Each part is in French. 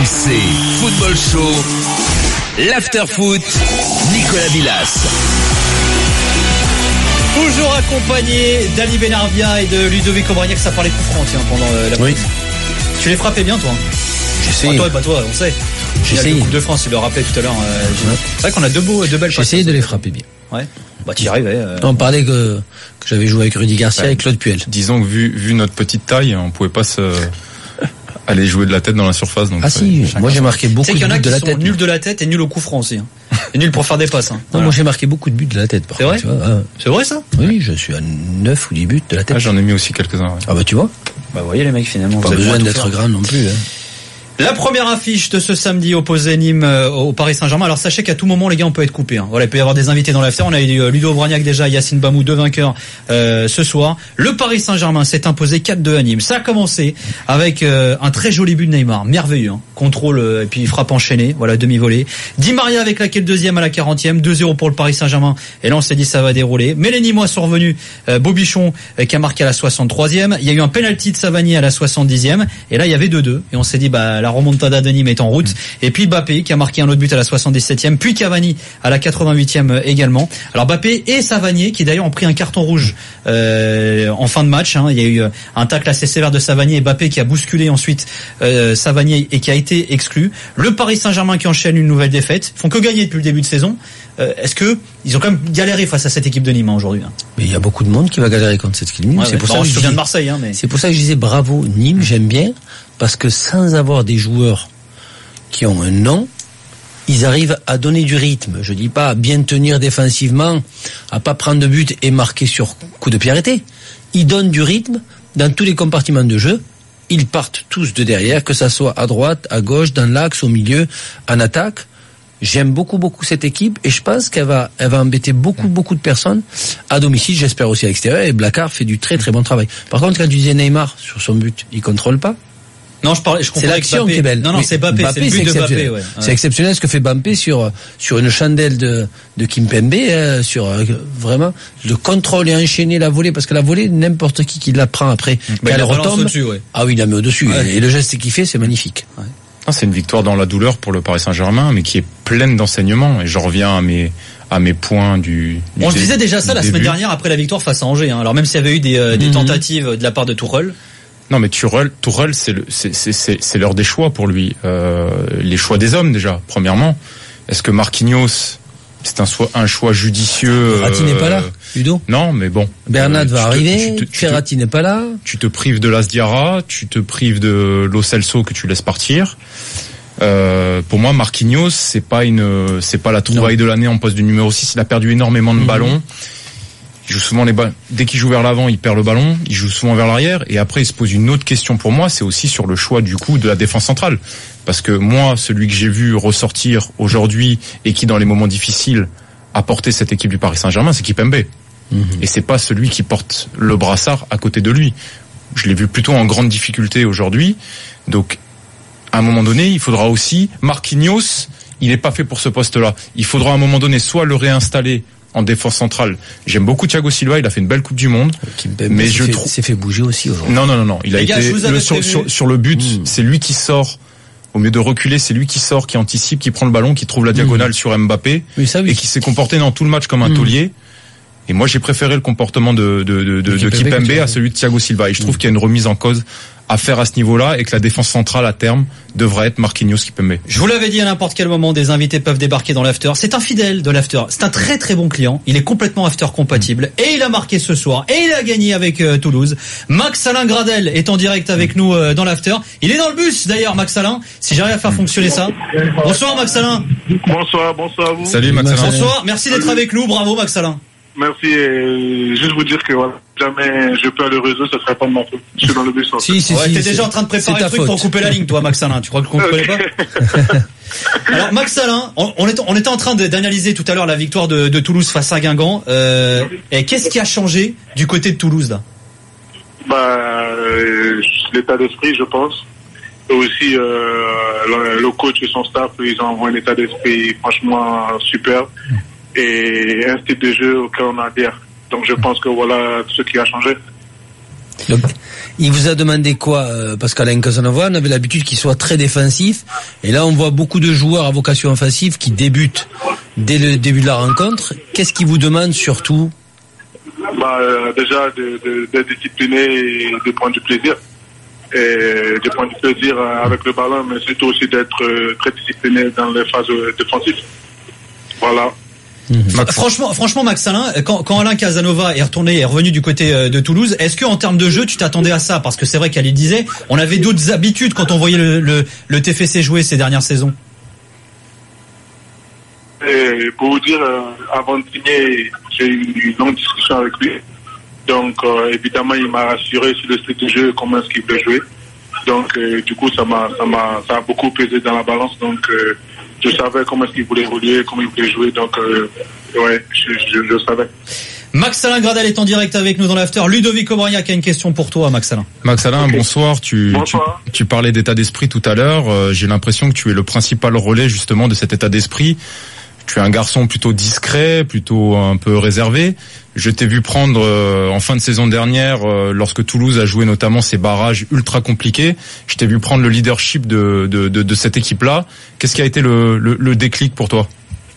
RMC Football Show, l'After Foot, Nicolas Villas. Toujours accompagné d'Ali Benarbia et de Ludovic Aubragnac, ça parlait coup franc pendant la prise. Tu les frappais bien toi hein. J'essaye. Toi, on sait. J'essaye. La Coupe de France, il le rappelait tout à l'heure. C'est vrai qu'on a deux belles passes. J'essayais de les frapper bien. Ouais. Bah t'y arrivais. On parlait que j'avais joué avec Rudy Garcia et Claude Puel. Disons que vu notre petite taille, on pouvait pas aller jouer de la tête dans la surface. Donc moi j'ai marqué beaucoup de buts de la tête. Nul de la tête et nul au coup franc aussi. Et nul pour faire des passes. Non, voilà. Moi j'ai marqué beaucoup de buts de la tête. C'est vrai. C'est vrai ça. Oui, je suis à 9 ou 10 buts de la tête. J'en ai mis aussi quelques-uns. Ouais. Ah bah tu vois. Bah vous voyez les mecs finalement. Pas besoin d'être grand non plus. La première affiche de ce samedi opposé Nîmes au Paris Saint-Germain. Alors sachez qu'à tout moment les gars on peut être coupé. Voilà, il peut y avoir des invités dans l'after. On a eu Ludo Aubragnac déjà, Yacine Bamou, deux vainqueurs ce soir. Le Paris Saint-Germain s'est imposé 4-2 à Nîmes. Ça a commencé avec un très joli but de Neymar, merveilleux. Hein. Contrôle et puis frappe enchaînée, voilà demi-volée. Di Maria avec laquelle deuxième à la 40e, 2-0 pour le Paris Saint-Germain. Et là on s'est dit ça va dérouler. Mais les Nîmois sont revenus. Bobichon qui a marqué à la 63e. Il y a eu un penalty de Savanier à la 70e. Et là il y avait 2-2. Et on s'est dit la remontada de Nîmes est en route. Et puis Mbappé qui a marqué un autre but à la 77e, puis Cavani à la 88e également. Alors Mbappé et Savanier qui d'ailleurs ont pris un carton rouge en fin de match. Hein. Il y a eu un tacle assez sévère de Savanier et Mbappé qui a bousculé ensuite Savanier et qui a été exclu. Le Paris Saint-Germain qui enchaîne une nouvelle défaite. Ils font que gagner depuis le début de saison. Est-ce que ils ont quand même galéré face à cette équipe de Nîmes aujourd'hui hein. Mais il y a beaucoup de monde qui va galérer contre cette équipe de Nîmes. C'est pour ça que je viens de Marseille. Hein, mais... C'est pour ça que je disais bravo Nîmes, j'aime bien. Parce que sans avoir des joueurs qui ont un nom, ils arrivent à donner du rythme. Je dis pas à bien tenir défensivement, à pas prendre de but et marquer sur coup de pied arrêté. Ils donnent du rythme dans tous les compartiments de jeu. Ils partent tous de derrière, que ça soit à droite, à gauche, dans l'axe, au milieu, en attaque. J'aime beaucoup cette équipe et je pense qu'elle va embêter beaucoup de personnes à domicile, j'espère aussi à l'extérieur. Et Blacard fait du très bon travail. Par contre, quand tu disais Neymar sur son but, il contrôle pas. Non, c'est l'action qui est belle. Non, c'est Mbappé, c'est le but de Mbappé. Ouais. C'est exceptionnel ce que fait Mbappé sur une chandelle de Kimpembe, vraiment le contrôle et enchaîner la volée, parce que la volée, n'importe qui la prend après, quand elle retombe. Au-dessus, ouais. Ah oui, il la met au-dessus. Ouais. Et le geste qu'il fait, c'est magnifique. Ouais. C'est une victoire dans la douleur pour le Paris Saint-Germain, mais qui est pleine d'enseignements. Et je reviens à mes points on se disait déjà ça la semaine dernière après la victoire face à Angers. Hein. Alors même s'il y avait eu des tentatives de la part de Tourelle. Non, mais Tourelle, c'est l'heure des choix pour lui. Les choix des hommes déjà. Premièrement, est-ce que Marquinhos, c'est un choix judicieux? Ferrati n'est pas là, Ludo. Non, mais bon. Bernat va arriver. Ferrati n'est pas là. Tu te prives de Las Diarra, tu te prives de Lo Celso que tu laisses partir. Pour moi, Marquinhos, c'est pas la trouvaille de l'année en poste du numéro 6. Il a perdu énormément de ballons. Il joue souvent dès qu'il joue vers l'avant, il perd le ballon. Il joue souvent vers l'arrière. Et après, il se pose une autre question pour moi, c'est aussi sur le choix du coup de la défense centrale. Parce que moi, celui que j'ai vu ressortir aujourd'hui et qui, dans les moments difficiles, a porté cette équipe du Paris Saint-Germain, c'est Kimpembe. Et c'est pas celui qui porte le brassard à côté de lui. Je l'ai vu plutôt en grande difficulté aujourd'hui. Donc, à un moment donné, il faudra aussi Marquinhos. Il n'est pas fait pour ce poste-là. Il faudra à un moment donné soit le réinstaller en défense centrale. J'aime beaucoup Thiago Silva, il a fait une belle Coupe du Monde. Mais s'est fait bouger aussi aujourd'hui. Non. Il a été sur le but, c'est lui qui sort. Au mieux de reculer, c'est lui qui sort, qui anticipe, qui prend le ballon, qui trouve la diagonale sur Mbappé et qui s'est comporté dans tout le match comme un taulier. Et moi, j'ai préféré le comportement de Kimpembe à celui de Thiago Silva. Et je trouve qu'il y a une remise en cause à faire à ce niveau-là et que la défense centrale à terme devrait être Marquinhos Kimpembe. Je vous l'avais dit, à n'importe quel moment, des invités peuvent débarquer dans l'after. C'est un fidèle de l'after. C'est un très bon client. Il est complètement after compatible et il a marqué ce soir et il a gagné avec Toulouse. Max Alain Gradel est en direct avec nous dans l'after. Il est dans le bus d'ailleurs, Max Alain. Si j'arrive à faire fonctionner ça. Bonsoir Max Alain. Bonsoir à vous. Salut Max Alain. Bonsoir. Merci d'être avec nous. Bravo Max Alain. Merci. Juste vous dire que voilà, jamais je perds le réseau, ce serait pas de ma faute. Je suis dans le bus. Si, t'es déjà en train de préparer le truc pour couper la ligne, toi, Max Alain. Tu crois qu'on ne connaît pas? Alors, Max Alain, on était en train d'analyser tout à l'heure la victoire de Toulouse face à Guingamp. Et qu'est-ce qui a changé du côté de Toulouse là? L'état d'esprit, je pense. Et aussi le coach et son staff, ils ont un état d'esprit franchement superbe. Et un style de jeu auquel on adhère. Donc je pense que voilà ce qui a changé. Donc, il vous a demandé quoi, Pascal Casanova? On avait l'habitude qu'il soit très défensif, et là on voit beaucoup de joueurs à vocation offensive qui débutent dès le début de la rencontre. Qu'est-ce qu'il vous demande surtout? Déjà d'être discipliné et de prendre du plaisir. Et de prendre du plaisir avec le ballon, mais surtout aussi d'être très discipliné dans les phases défensives. Voilà. Franchement, Max Alain, quand Alain Casanova est revenu du côté de Toulouse, est-ce que en termes de jeu, tu t'attendais à ça? Parce que c'est vrai qu'Ali disait, on avait d'autres habitudes quand on voyait le TFC jouer ces dernières saisons. Et pour vous dire, avant de signer, j'ai eu une longue discussion avec lui. Donc, évidemment, il m'a rassuré sur le style de jeu, comment est-ce qu'il peut jouer. Donc, du coup, ça a beaucoup pesé dans la balance. Donc, je savais comment est-ce qu'il voulait évoluer, comment il voulait jouer. Donc, ouais, je savais. Max Alain Gradel est en direct avec nous dans l'after. Ludovic Obraniak a une question pour toi, Max Alain. Max Alain, okay. Bonsoir. Bonsoir. Tu parlais d'état d'esprit tout à l'heure. J'ai l'impression que tu es le principal relais justement de cet état d'esprit. Tu es un garçon plutôt discret, plutôt un peu réservé. Je t'ai vu prendre en fin de saison dernière, lorsque Toulouse a joué notamment ces barrages ultra compliqués, je t'ai vu prendre le leadership de cette équipe-là. Qu'est-ce qui a été le déclic pour toi?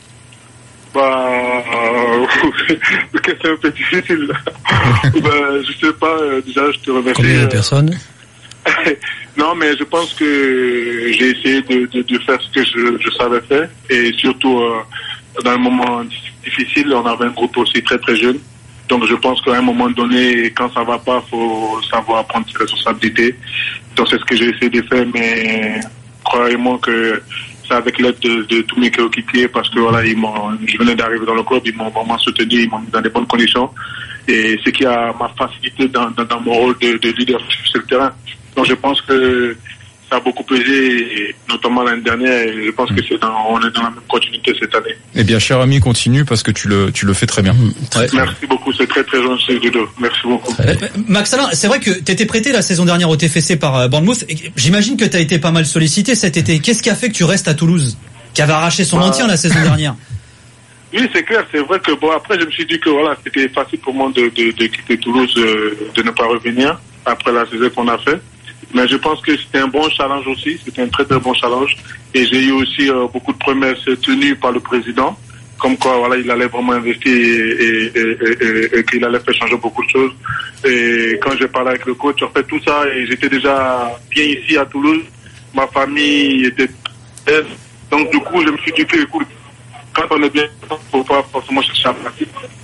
C'est un peu difficile. Je sais pas, déjà je te remercie. Combien de personnes? Non, mais je pense que j'ai essayé de faire ce que je savais faire, et surtout dans un moment difficile, on avait un groupe aussi très très jeune. Donc je pense qu'à un moment donné, quand ça va pas, faut savoir prendre ses responsabilités. Donc c'est ce que j'ai essayé de faire, mais croyez-moi que c'est avec l'aide de tous mes coéquipiers, parce que voilà, je venais d'arriver dans le club, ils m'ont vraiment soutenu, ils m'ont mis dans des bonnes conditions, et ce qui m'a facilité dans mon rôle de leadership sur le terrain. Donc je pense que ça a beaucoup pesé, notamment l'année dernière, et je pense que on est dans la même continuité cette année. Eh bien, cher ami, continue, parce que tu le fais très bien. Merci beaucoup, c'est très très gentil, Ludo. Merci beaucoup. Max Alain, c'est vrai que tu étais prêté la saison dernière au TFC par Bournemouth. J'imagine que tu as été pas mal sollicité cet été. Qu'est-ce qui a fait que tu restes à Toulouse, qui avait arraché son maintien la saison dernière? Oui, c'est clair, c'est vrai que après je me suis dit que voilà, c'était facile pour moi de quitter Toulouse, de ne pas revenir après la saison qu'on a fait. Mais je pense que c'était un bon challenge aussi, c'était un très très bon challenge. Et j'ai eu aussi beaucoup de promesses tenues par le président, comme quoi voilà, il allait vraiment investir et qu'il allait faire changer beaucoup de choses. Et quand j'ai parlé avec le coach, en fait tout ça, et j'étais déjà bien ici à Toulouse, ma famille était belle. Donc du coup je me suis dit que écoute, quand on est bien, faut pas forcément chercher à pratique.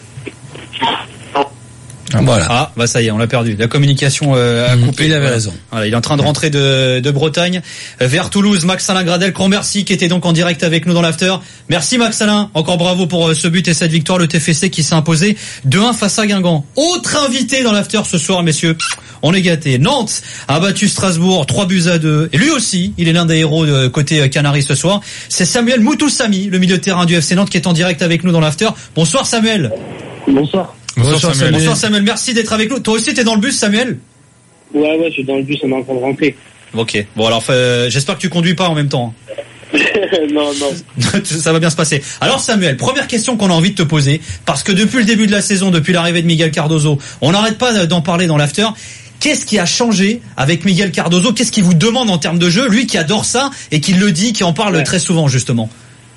Voilà. Ça y est, on l'a perdu. La communication a coupé. Il avait raison. Voilà, il est en train de rentrer de Bretagne vers Toulouse. Max Alain Gradel, grand merci, qui était donc en direct avec nous dans l'after. Merci Max Alain. Encore bravo pour ce but et cette victoire. Le TFC qui s'est imposé 2-1 face à Guingamp. Autre invité dans l'after ce soir, messieurs. On est gâtés. Nantes a battu Strasbourg 3-2. Et lui aussi, il est l'un des héros de côté Canaries ce soir. C'est Samuel Moutoussamy, le milieu de terrain du FC Nantes, qui est en direct avec nous dans l'after. Bonsoir Samuel. Bonsoir. Bonsoir Samuel. Bonsoir Samuel, merci d'être avec nous. Toi aussi t'es dans le bus Samuel? Ouais, je suis dans le bus, on est en train de rentrer. Ok, bon alors j'espère que tu conduis pas en même temps. Non. Ça va bien se passer. Alors Samuel, première question qu'on a envie de te poser, parce que depuis le début de la saison, depuis l'arrivée de Miguel Cardozo, on n'arrête pas d'en parler dans l'after. Qu'est-ce qui a changé avec Miguel Cardozo? Qu'est-ce qu'il vous demande en termes de jeu? Lui qui adore ça et qui le dit, qui en parle très souvent justement.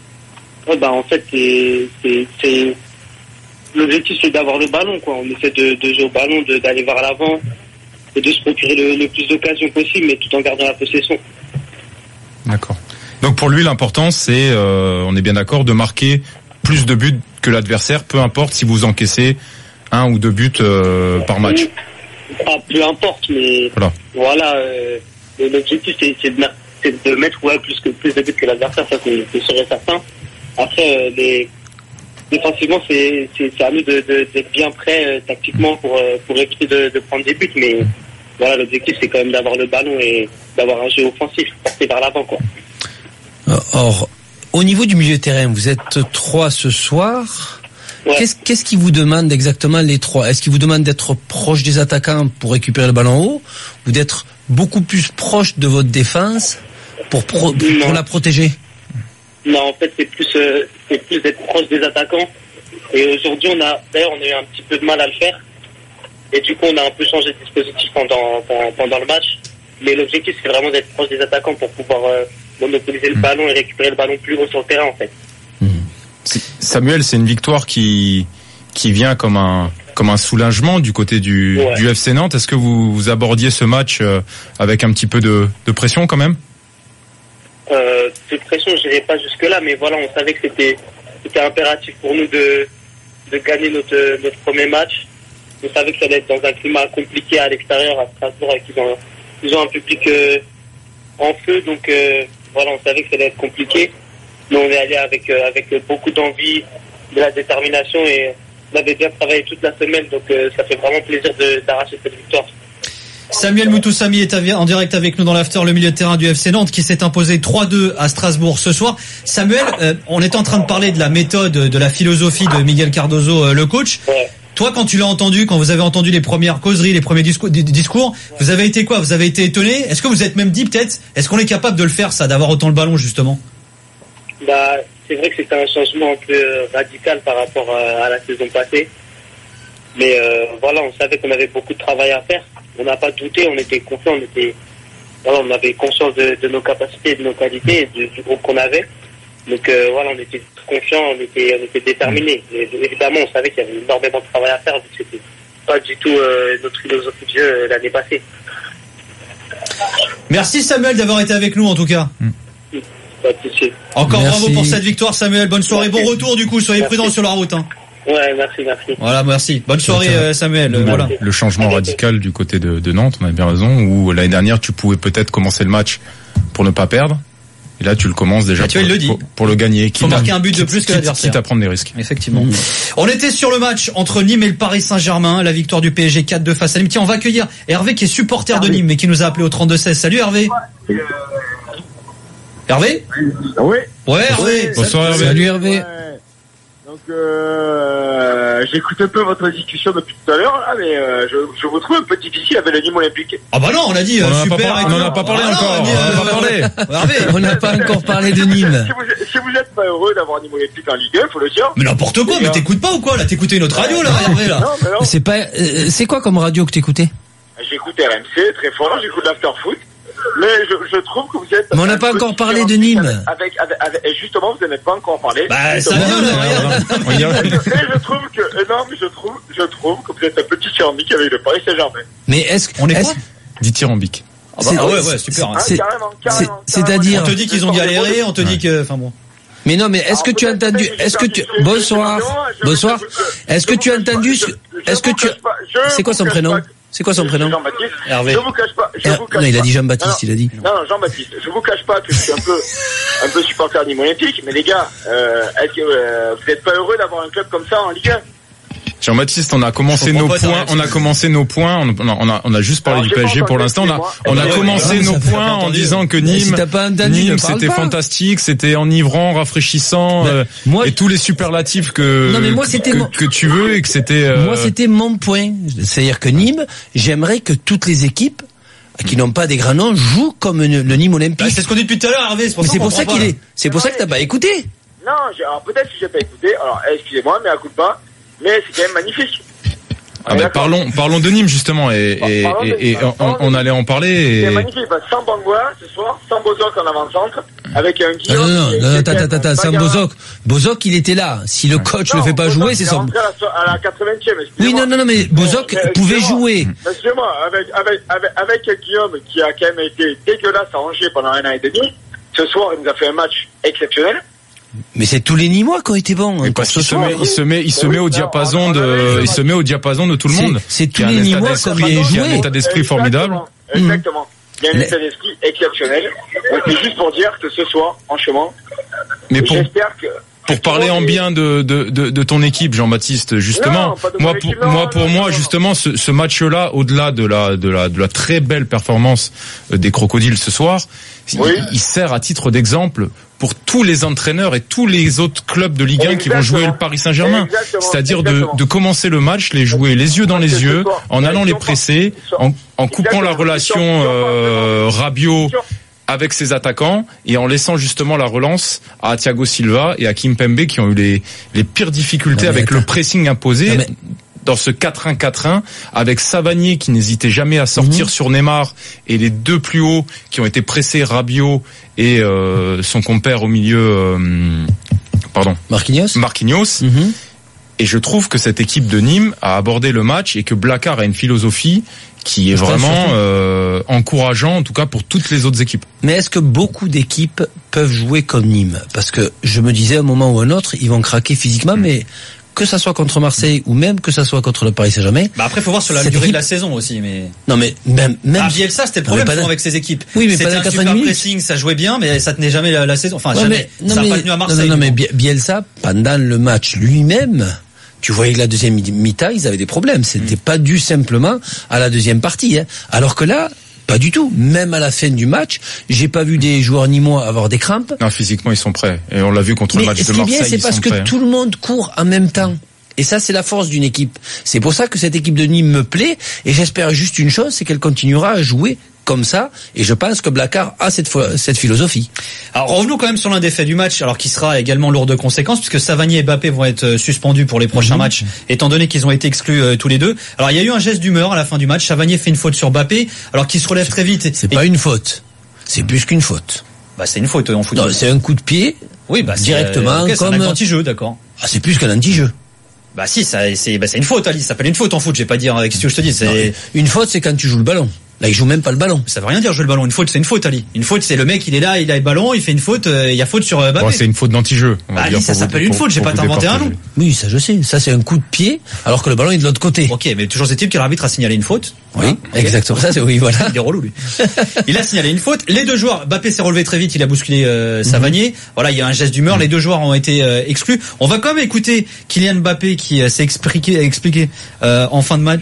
En fait, c'est l'objectif, c'est d'avoir le ballon, quoi. On essaie de jouer au ballon, d'aller vers l'avant et de se procurer le plus d'occasions possible, mais tout en gardant la possession. D'accord. Donc pour lui, l'important, c'est, on est bien d'accord, de marquer plus de buts que l'adversaire, peu importe si vous encaissez 1 ou 2 buts par match. Peu importe, mais voilà, l'objectif, c'est de mettre plus de buts que l'adversaire, ça c'est sûr et certain. Après, défensivement, c'est à nous d'être bien prêts tactiquement pour éviter de prendre des buts, mais voilà, l'objectif c'est quand même d'avoir le ballon et d'avoir un jeu offensif, porté vers l'avant, quoi. Or, au niveau du milieu de terrain, vous êtes 3 ce soir. Ouais. Qu'est-ce qui vous demande exactement les 3? Est-ce qu'il vous demande d'être proche des attaquants pour récupérer le ballon haut, ou d'être beaucoup plus proche de votre défense pour la protéger? Non, en fait, c'est plus d'être proche des attaquants. Et aujourd'hui, on a eu un petit peu de mal à le faire. Et du coup, on a un peu changé de dispositif pendant le match. Mais l'objectif, c'est vraiment d'être proche des attaquants pour pouvoir monopoliser le ballon et récupérer le ballon plus haut sur le terrain, en fait. Samuel, c'est une victoire qui vient comme un soulagement du côté du FC Nantes. Est-ce que vous abordiez ce match avec un petit peu de pression quand même? De pression, je n'irai pas jusque-là, mais voilà, on savait que c'était impératif pour nous de gagner notre premier match. On savait que ça allait être dans un climat compliqué à l'extérieur, à Strasbourg, avec ils ont un public en feu, donc voilà, on savait que ça allait être compliqué. Mais on est allé avec beaucoup d'envie, de la détermination, et on avait bien travaillé toute la semaine, donc ça fait vraiment plaisir d'arracher cette victoire. Samuel Moutoussamy est en direct avec nous dans l'after, le milieu de terrain du FC Nantes qui s'est imposé 3-2 à Strasbourg ce soir. Samuel, on est en train de parler de la méthode, de la philosophie de Miguel Cardozo, le coach. Ouais. Toi, quand vous avez entendu les premières causeries, les premiers discours, vous avez été quoi? Vous avez été étonné? Est-ce que vous êtes même dit peut-être, est-ce qu'on est capable de le faire, ça, d'avoir autant le ballon justement? C'est vrai que c'était un changement un peu radical par rapport à la saison passée. Mais voilà, on savait qu'on avait beaucoup de travail à faire. On n'a pas douté, on était confiants, on avait conscience de nos capacités, de nos qualités, du groupe qu'on avait. Donc voilà, on était confiants, on était déterminés. Et, évidemment, on savait qu'il y avait énormément de travail à faire, vu que c'était pas du tout notre philosophie de jeu l'année passée. Merci Samuel d'avoir été avec nous en tout cas. Pas de souci. Encore Merci. bravo pour cette victoire Samuel, bonne soirée, bon retour du coup, soyez prudents sur la route. Ouais, merci. Voilà, merci. Bonne soirée Samuel. Voilà. Le changement radical du côté de Nantes, on a bien raison, où l'année dernière tu pouvais peut-être commencer le match pour ne pas perdre. Et là, tu le commences déjà pour le gagner. Il faut marquer un but de plus que l'adversaire. Quitte à prendre des risques. Effectivement. On était sur le match entre Nîmes et le Paris Saint-Germain, la victoire du PSG 4-2 face à Nîmes. Tiens, on va accueillir Hervé qui est supporter de Nîmes mais qui nous a appelé au 32-16. Salut Hervé. Hervé? Oui. Ouais, Hervé. Bonsoir Hervé. Salut Hervé. Ouais. Donc j'écoute un peu votre discussion depuis tout à l'heure là, mais je vous trouve un peu difficile avec le Nîmes Olympique. Ah bah non, on a dit super. On n'en a pas parlé encore. Hervé. On n'a pas encore parlé de Nîmes. Si vous êtes pas heureux d'avoir Nîmes Olympique en Ligue 1, faut le dire. Mais n'importe quoi, mais t'écoutes pas ou quoi là? T'écoutais une autre radio là, Hervé là? Non, mais non. C'est pas, c'est quoi comme radio que t'écoutais? J'écoute RMC très fort, j'écoute l'After Foot. Mais je trouve que vous êtes. Mais on n'a pas encore parlé de Nîmes. Avec justement, vous n'en avez pas encore parlé. Bah ça vient là, regarde. Et je trouve que je trouve que vous êtes un petit tyrannique avec le Paris Saint-Germain. Mais est-ce On est quoi? Dithyrambique. Ah bah ouais, super. C'est-à-dire. On te dit qu'ils ont galéré, on te dit que, enfin bon. Mais non, mais est-ce que tu as entendu, bonsoir. Est-ce que tu as entendu, c'est quoi son prénom? C'est quoi son prénom? Jean-Baptiste. Hervé. Je vous cache pas. Non, il a dit Jean-Baptiste, il a dit. Non, Jean-Baptiste. Je vous cache pas que je suis un peu supporter Nîmes Olympique, mais les gars, est-ce que vous n'êtes pas heureux d'avoir un club comme ça en Ligue 1? Jean-Baptiste, on a commencé nos points, on a juste parlé du PSG pour l'instant, on a commencé nos points en disant que Nîmes c'était fantastique, c'était enivrant, rafraîchissant, et tous les superlatifs que tu veux et que c'était Moi, c'était mon point. C'est-à-dire que Nîmes, j'aimerais que toutes les équipes qui n'ont pas des grands noms jouent comme le Nîmes Olympique. C'est ce qu'on dit depuis tout à l'heure, Hervé, c'est pour ça que t'as pas écouté. Non, alors peut-être que j'ai pas écouté, alors excusez-moi, mais à coup de pas. Mais c'est quand même magnifique. Parlons de Nîmes justement et on allait en parler. C'est magnifique, sans Bangua ce soir, sans Bozok en avant-centre, avec un Guillaume. Non, attends, sans Bozok, il était là. Si le coach le fait pas jouer, c'est son. À la 80e. Oui, non, mais Bozok pouvait jouer. Excusez-moi, avec Guillaume qui a quand même été dégueulasse à Angers pendant 1 an et demi, ce soir il nous a fait un match exceptionnel. Mais c'est tous les Nîmois qui ont été bons. Parce qu'il se met au diapason de tout le monde. C'est tous les Nîmois qui ont bien joué. Il y a un état d'esprit formidable. Exactement. Il y a un état d'esprit exceptionnel. C'est juste pour dire que ce soir, franchement, j'espère que... Pour parler en bien de ton équipe, Jean-Baptiste, justement, justement, ce match-là, au-delà de la très belle performance des Crocodiles ce soir, il sert à titre d'exemple pour tous les entraîneurs et tous les autres clubs de Ligue 1 qui vont jouer le Paris Saint-Germain. C'est-à-dire de commencer le match, les jouer les yeux dans les yeux, en allant les presser, en coupant la relation Rabiot avec ses attaquants et en laissant justement la relance à Thiago Silva et à Kimpembe qui ont eu les pires difficultés avec le pressing imposé dans ce 4-1-4-1 avec Savanier qui n'hésitait jamais à sortir sur Neymar et les deux plus hauts qui ont été pressés, Rabiot et son compère au milieu, Marquinhos. Et je trouve que cette équipe de Nîmes a abordé le match et que Blacard a une philosophie qui est vraiment encourageant, en tout cas pour toutes les autres équipes. Mais est-ce que beaucoup d'équipes peuvent jouer comme Nîmes ? Parce que je me disais à un moment ou à un autre, ils vont craquer physiquement, mais que ça soit contre Marseille ou même que ça soit contre le Paris Saint-Germain. Après, faut voir sur la durée de la saison aussi, mais. Non, mais même. Bielsa, c'était le problème avec ses équipes. Oui, mais c'était un super pressing, ça jouait bien, mais ça tenait jamais la saison. Enfin, jamais. Ça n'a pas tenu à Marseille. Non, mais Bielsa, pendant le match lui-même, tu voyais que la deuxième mi-temps, ils avaient des problèmes. C'était pas dû simplement à la deuxième partie, hein. Alors que là, pas du tout. Même à la fin du match, j'ai pas vu des joueurs nîmois avoir des crampes. Non, physiquement, ils sont prêts. Et on l'a vu contre le match de Marseille. Mais ce qui est bien, c'est parce que tout le monde court en même temps. Et ça, c'est la force d'une équipe. C'est pour ça que cette équipe de Nîmes me plaît. Et j'espère juste une chose, c'est qu'elle continuera à jouer comme ça. Et je pense que Blacard a cette philosophie. Alors revenons quand même sur l'un des faits du match, alors qui sera également lourd de conséquences, puisque Savanier et Mbappé vont être suspendus pour les prochains matchs, étant donné qu'ils ont été exclus tous les deux. Alors il y a eu un geste d'humeur à la fin du match. Savanier fait une faute sur Mbappé, alors qu'il se relève très vite. C'est pas une faute. C'est plus qu'une faute. Bah c'est une faute en foot. Non, c'est un coup de pied. Oui, directement. C'est un anti-jeu, d'accord. Ah, c'est plus qu'un anti-jeu. Bah si, c'est une faute, Ali. Ça s'appelle une faute en foot. Je vais pas dire avec ce que je te dis. Une faute, c'est quand tu joues le ballon. Là, il joue même pas le ballon. Ça veut rien dire jouer le ballon. Une faute, c'est une faute, Ali. Une faute, c'est le mec, il est là, il a le ballon, il fait une faute, il y a faute sur Mbappé. Bon, c'est une faute d'anti-jeu. Ali, ça s'appelle une faute. J'ai pas inventé un nom. Oui, ça je sais. Ça c'est un coup de pied, alors que le ballon est de l'autre côté. Ok, mais toujours est-il que l'arbitre a signalé une faute. Oui, exactement. Ça c'est voilà. Il est relou lui. Il a signalé une faute. Les deux joueurs, Mbappé s'est relevé très vite, il a bousculé Savanier. Voilà, il y a un geste d'humeur. Les deux joueurs ont été exclus. On va quand même écouter Kylian Mbappé qui s'est expliqué en fin de match.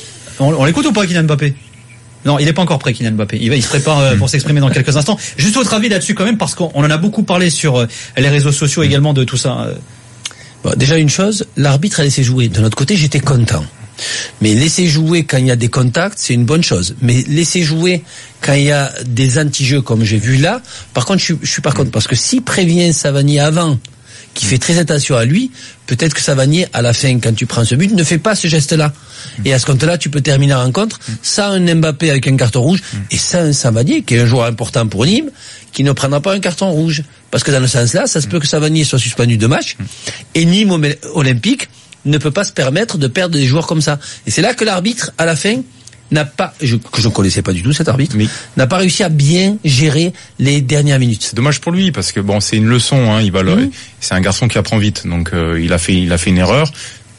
On l'écoute ou pas, Kylian Mbappé? Non, il n'est pas encore prêt, Kylian Mbappé. Il se prépare pour s'exprimer dans quelques instants. Juste votre avis là-dessus quand même, parce qu'on en a beaucoup parlé sur les réseaux sociaux également de tout ça. Bon, déjà une chose, l'arbitre a laissé jouer. De notre côté, j'étais content. Mais laisser jouer quand il y a des contacts, c'est une bonne chose. Mais laisser jouer quand il y a des anti-jeux comme j'ai vu là, par contre, je suis par contre, parce que s'il prévient Savanier avant, qui fait très attention à lui, peut-être que Savanier, à la fin, quand tu prends ce but, ne fait pas ce geste-là. Et à ce compte-là, tu peux terminer la rencontre sans un Mbappé avec un carton rouge et sans un Savanier, qui est un joueur important pour Nîmes, qui ne prendra pas un carton rouge. Parce que dans le sens-là, ça se peut que Savanier soit suspendu de match et Nîmes Olympique ne peut pas se permettre de perdre des joueurs comme ça. Et c'est là que l'arbitre, à la fin, n'a pas, que je ne connaissais pas du tout cet arbitre, n'a pas réussi à bien gérer les dernières minutes. C'est dommage pour lui parce que bon, c'est une leçon, hein, c'est un garçon qui apprend vite, donc il a fait une erreur.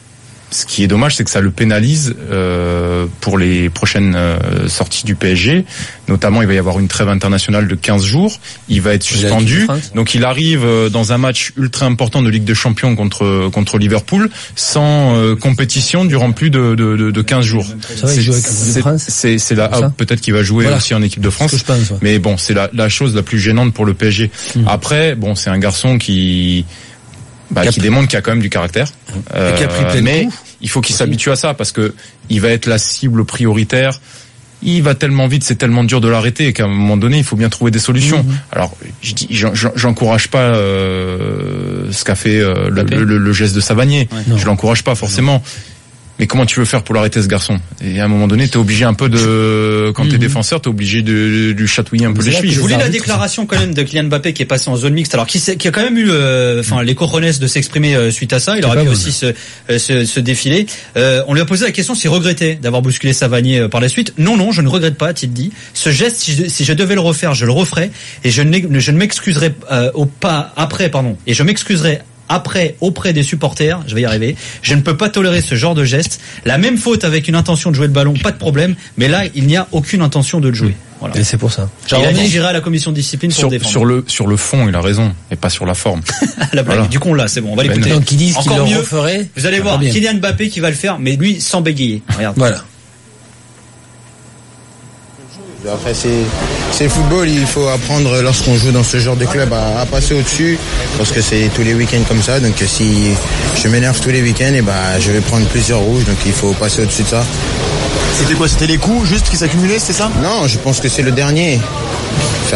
Ce qui est dommage, c'est que ça le pénalise pour les prochaines sorties du PSG. Notamment, il va y avoir une trêve internationale de 15 jours. Il va être suspendu. Donc, il arrive dans un match ultra important de Ligue des Champions contre Liverpool sans compétition durant plus de 15 jours. C'est là peut-être qu'il va jouer aussi en équipe de France. Mais bon, c'est la chose la plus gênante pour le PSG. Après, bon, c'est un garçon qui démontre qu'il y a quand même du caractère. Qui a pris plein mais de coups. Il faut qu'il s'habitue à ça parce que il va être la cible prioritaire. Il va tellement vite, c'est tellement dur de l'arrêter qu'à un moment donné, il faut bien trouver des solutions. Alors, j'encourage pas ce qu'a fait le geste de Savanier. Ouais, je l'encourage pas forcément. Mais comment tu veux faire pour l'arrêter, ce garçon? Et à un moment donné, t'es obligé un peu quand t'es défenseur, t'es obligé de lui chatouiller un peu les chevilles. Je voulais la déclaration quand même de Kylian Mbappé qui est passé en zone mixte, alors qui a quand même eu les cojones de s'exprimer suite à ça. Il aurait pu aussi se défiler. On lui a posé la question s'il regrettait d'avoir bousculé Savanier par la suite. Non, je ne regrette pas, a-t-il dit. Ce geste, si je devais le refaire, je le referais et je ne m'excuserai et je m'excuserai après auprès des supporters, je vais y arriver. Je ne peux pas tolérer ce genre de geste. La même faute avec une intention de jouer le ballon, pas de problème. Mais là, il n'y a aucune intention de le jouer. Voilà. Et c'est pour ça. Il a dit j'irai à la commission de discipline pour défendre. Sur le fond, il a raison, et pas sur la forme. La blague. Voilà. Du coup, là, c'est bon. On va l'écouter. Donc, ils disent qu'il le referait. Vous allez voir, Kylian Mbappé qui va le faire, mais lui sans bégayer. Regarde. Voilà. Après, c'est le football, il faut apprendre lorsqu'on joue dans ce genre de club à passer au-dessus, parce que c'est tous les week-ends comme ça, donc si je m'énerve tous les week-ends, je vais prendre plusieurs rouges, donc il faut passer au-dessus de ça. C'était quoi? C'était les coups juste qui s'accumulaient, c'est ça? Non, je pense que c'est le dernier.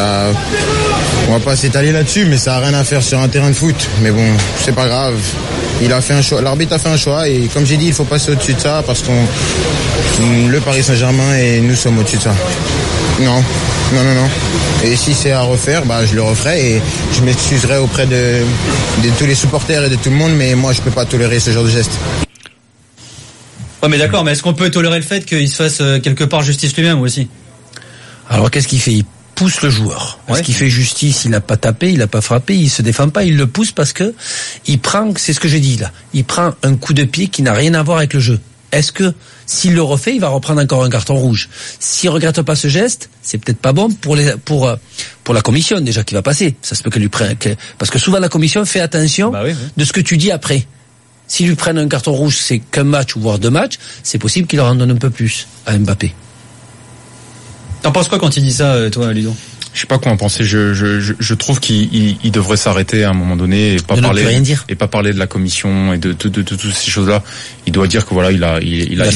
On va pas s'étaler là-dessus, mais ça a rien à faire sur un terrain de foot. Mais bon, c'est pas grave. il a fait un choix, l'arbitre a fait un choix et comme j'ai dit, il faut passer au-dessus de ça parce le Paris Saint-Germain et nous sommes au-dessus de ça. Non. Et si c'est à refaire, je le referai et je m'excuserai auprès de tous les supporters et de tout le monde, mais moi je peux pas tolérer ce genre de geste. Ouais, mais d'accord, mais est-ce qu'on peut tolérer le fait qu'il se fasse quelque part justice lui-même aussi? Alors qu'est-ce qu'il fait? Il pousse le joueur. Est-ce qu'il fait justice? Il n'a pas tapé, il n'a pas frappé, il se défend pas, il le pousse parce que il prend, c'est ce que j'ai dit là, il prend un coup de pied qui n'a rien à voir avec le jeu. Est-ce que s'il le refait, il va reprendre encore un carton rouge? S'il regrette pas ce geste, c'est peut-être pas bon pour la commission déjà qui va passer. Ça se peut qu'elle lui prenne, parce que souvent la commission fait attention de ce que tu dis après. S'ils lui prennent un carton rouge, c'est qu'un match ou voire 2 matchs, c'est possible qu'il leur en donne un peu plus à Mbappé. T'en penses quoi quand il dit ça, toi, Ludo? Je sais pas quoi en penser. Je trouve qu'il devrait s'arrêter à un moment donné et pas parler de la commission et de toutes ces choses-là. Il doit dire que voilà, il a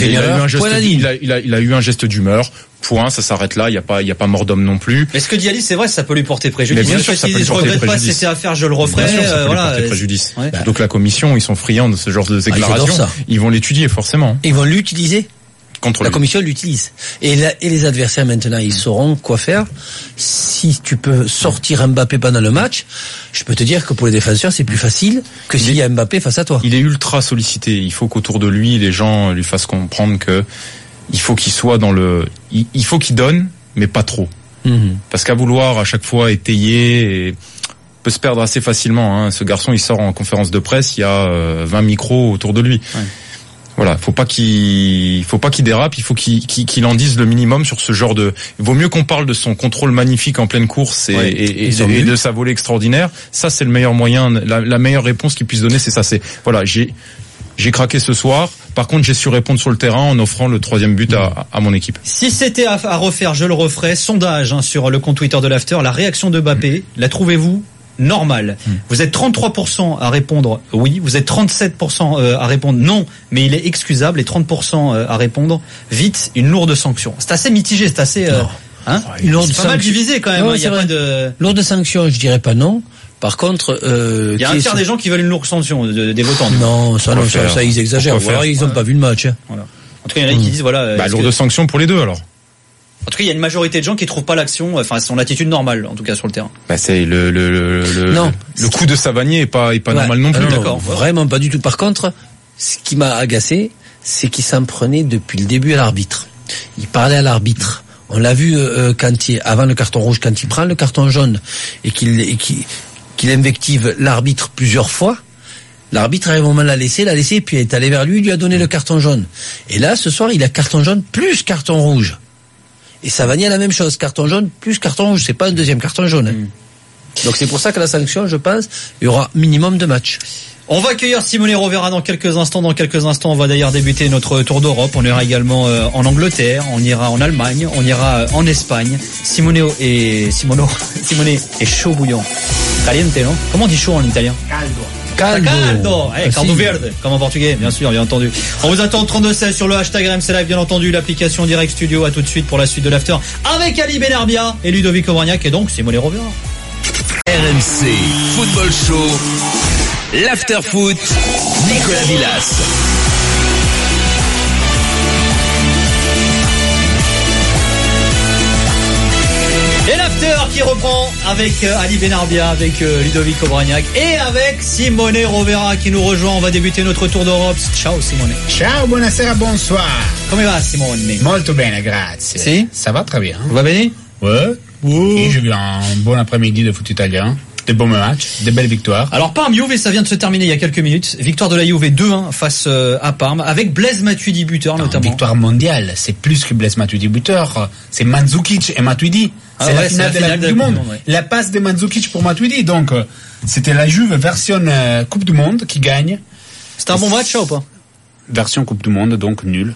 eu un geste d'humeur. Point, ça s'arrête là. Il y a pas mort d'homme non plus. Mais ce que dit Alice, c'est vrai, ça peut lui porter préjudice. Mais bien sûr, ça peut lui porter préjudice. Je regrette pas, si c'était à faire, je le referai. Bien sûr, ça peut lui porter préjudice. Ouais. Donc la commission, ils sont friands de ce genre de déclarations. Ils vont l'étudier forcément. Ils vont l'utiliser. Contre la commission l'utilise. Et les adversaires maintenant, ils sauront quoi faire. Si tu peux sortir Mbappé pendant le match, je peux te dire que pour les défenseurs, c'est plus facile que s'il y a Mbappé face à toi. Il est ultra sollicité. Il faut qu'autour de lui, les gens lui fassent comprendre que il faut qu'il soit il faut qu'il donne, mais pas trop. Parce qu'à vouloir à chaque fois étayer peut se perdre assez facilement. Ce garçon, il sort en conférence de presse, il y a 20 micros autour de lui. Ouais. Voilà, faut pas qu'il dérape, il faut qu'il en dise le minimum sur ce genre de. Il vaut mieux qu'on parle de son contrôle magnifique en pleine course et de sa volée extraordinaire. Ça, c'est le meilleur moyen, la meilleure réponse qu'il puisse donner, c'est ça. C'est voilà, j'ai craqué ce soir. Par contre, j'ai su répondre sur le terrain en offrant le 3e but à mon équipe. Si c'était à refaire, je le referais. Sondage sur le compte Twitter de l'After. La réaction de Mbappé, la trouvez-vous normal? Vous êtes 33% à répondre oui, vous êtes 37% à répondre non, mais il est excusable, et 30% à répondre vite, une lourde sanction. C'est assez mitigé, c'est assez une lourde c'est pas mal divisé quand même. Non, il y a pas de lourde sanction, je dirais pas non. Par contre, il y a un tiers des gens qui veulent une lourde sanction des votants. Non, ça ils exagèrent. Voilà, ils ont pas vu le match. Voilà. En tout cas, il y en a qui disent lourde sanction pour les deux alors. En tout cas, il y a une majorité de gens qui trouvent pas l'action, son attitude normale, en tout cas sur le terrain. C'est le coup de Savanier est pas normal non plus. Non, d'accord. Vraiment pas du tout. Par contre, ce qui m'a agacé, c'est qu'il s'en prenait depuis le début à l'arbitre. Il parlait à l'arbitre. On l'a vu avant le carton rouge, quand il prend le carton jaune et qu'il invective l'arbitre plusieurs fois. L'arbitre à un moment l'a laissé, puis il est allé vers lui, il lui a donné le carton jaune. Et là, ce soir, il a carton jaune plus carton rouge. Et Savanier a la même chose, carton jaune plus carton rouge, c'est pas un deuxième carton jaune. Donc c'est pour ça que la sanction, je pense, il y aura minimum de matchs. On va accueillir Simone Rovera dans quelques instants. Dans quelques instants, on va d'ailleurs débuter notre tour d'Europe. On ira également en Angleterre, on ira en Allemagne, on ira en Espagne. Simone est chaud bouillant. Caliente, non? Comment on dit chaud en italien? Caldo, caldo verde, comme en portugais, bien sûr, bien entendu. On vous attend 32-16 sur le hashtag RMC Live, bien entendu, l'application Direct Studio. À tout de suite pour la suite de l'After avec Ali Benarbia et Ludovic Obraniak et donc Simone Rovera. RMC Football Show, l'After Foot, Nicolas Villas. Et l'After qui reprend avec Ali Benarbia, avec Ludovic Obraniak et avec Simone Rovera qui nous rejoint. On va débuter notre tour d'Europe. Ciao Simone. Ciao, buonasera, bonsoir. Come va Simone? Molto bene, grazie. Si? Ça va très bien. Va bene? Ouais. Et j'ai vu un bon après-midi de foot italien. Des bons matchs, des belles victoires. Alors Parme Juve, ça vient de se terminer il y a quelques minutes. Victoire de la Juve 2-1 face à Parme avec Blaise Matuidi buteur notamment. Victoire mondiale, c'est plus que Blaise Matuidi buteur, c'est Mandzukic et Matuidi. C'est la finale de la Coupe du Monde. Ouais. La passe de Mandzukic pour Matuidi. Donc c'était la Juve version Coupe du Monde qui gagne. C'était un bon match ou pas? Version Coupe du Monde, donc nul.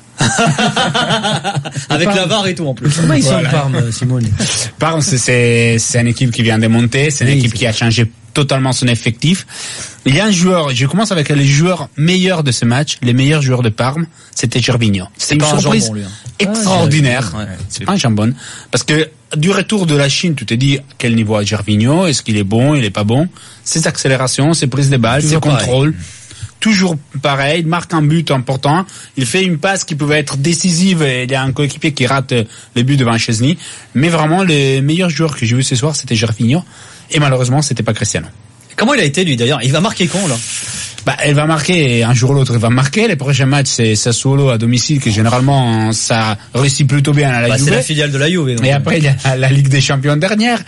Avec la VAR et tout en plus. Comment ils sont Parme, Simone? Parme, c'est une équipe qui vient de monter, c'est une équipe qui a changé totalement son effectif. Il y a un joueur, je commence avec les joueurs meilleurs de ce match, les meilleurs joueurs de Parme, c'était Gervinho. C'est une surprise extraordinaire. C'est pas un jambon. Parce que du retour de la Chine, tu te dis quel niveau a Gervinho, est-ce qu'il est bon, il est pas bon. Ses accélérations, ses prises de balles, ses contrôles. toujours pareil, il marque un but important, il fait une passe qui pouvait être décisive et il y a un coéquipier qui rate le but devant Chesney. Mais vraiment, les meilleurs joueurs que j'ai vus ce soir, c'était Gervinho et malheureusement, c'était pas Cristiano. Comment il a été lui d'ailleurs? Il va marquer quand là? Elle va marquer un jour ou l'autre. Il va marquer. Les prochains matchs, c'est Sassuolo à domicile, que généralement ça réussit plutôt bien à la Juve. C'est la filiale de la Juve. Et après, il y a la Ligue des Champions derrière.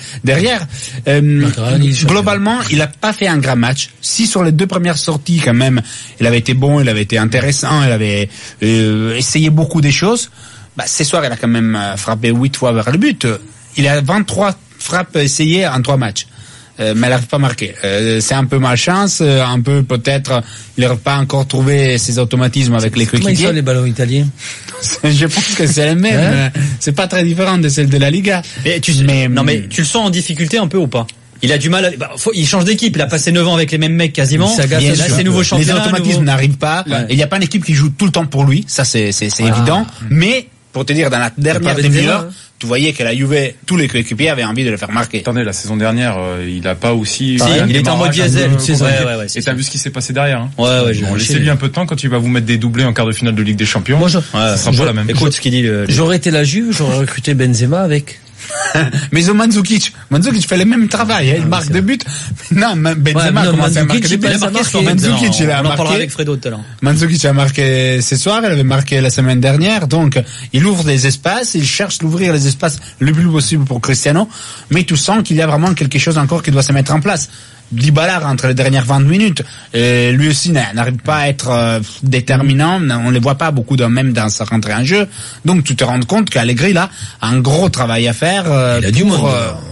Globalement, il a pas fait un grand match. Si sur les 2 premières sorties, quand même, il avait été bon, il avait été intéressant, il avait essayé beaucoup des choses. Ce soir, il a quand même frappé 8 fois vers le but. Il a 23 frappes essayées en 3 matchs. Mais elle n'arrive pas à marquer. C'est un peu malchance, un peu peut-être, il n'arrive pas encore trouvé ses automatismes avec les coéquipiers. Comment ils sont les ballons italiens? Je pense que c'est les mêmes. C'est pas très différent de celle de la Liga. Mais tu le sens en difficulté un peu ou pas? Il a du mal. Il change d'équipe. Il a passé 9 ans avec les mêmes mecs quasiment. Bien là, sûr. c'est nouveau championnat. Les automatismes n'arrivent pas. Ouais. Il n'y a pas une équipe qui joue tout le temps pour lui. Ça, c'est évident. Mais pour te dire, dans la dernière demi-heure, tu voyais que la Juve, tous les coéquipiers avaient envie de le faire marquer. Attendez, la saison dernière, il a pas aussi... il était en mode diesel. Et t'as vu ce qui s'est passé derrière, hein. Ouais, laissez-lui un peu de temps quand il va vous mettre des doublés en quart de finale de Ligue des Champions. Moi, ça sera pas la même. Écoute ce qu'il dit. J'aurais été la Juve, j'aurais recruté Benzema avec. Mais ils ont Mandzukic fait le même travail, il marque des buts. Non, Benzema commence à marquer des buts. Mandzukic, il a marqué. On en parlera avec Fredo tout à l'heure. Mandzukic a marqué ce soir, il avait marqué la semaine dernière, donc il ouvre des espaces, il cherche d'ouvrir les espaces le plus possible pour Cristiano, mais tu sens qu'il y a vraiment quelque chose encore qui doit se mettre en place. Dybala rentre les dernières 20 minutes, lui aussi n'arrive pas à être déterminant, on ne les voit pas beaucoup même dans sa rentrée en jeu, donc tu te rends compte qu'Allegri là a un gros travail à faire. Il a du monde.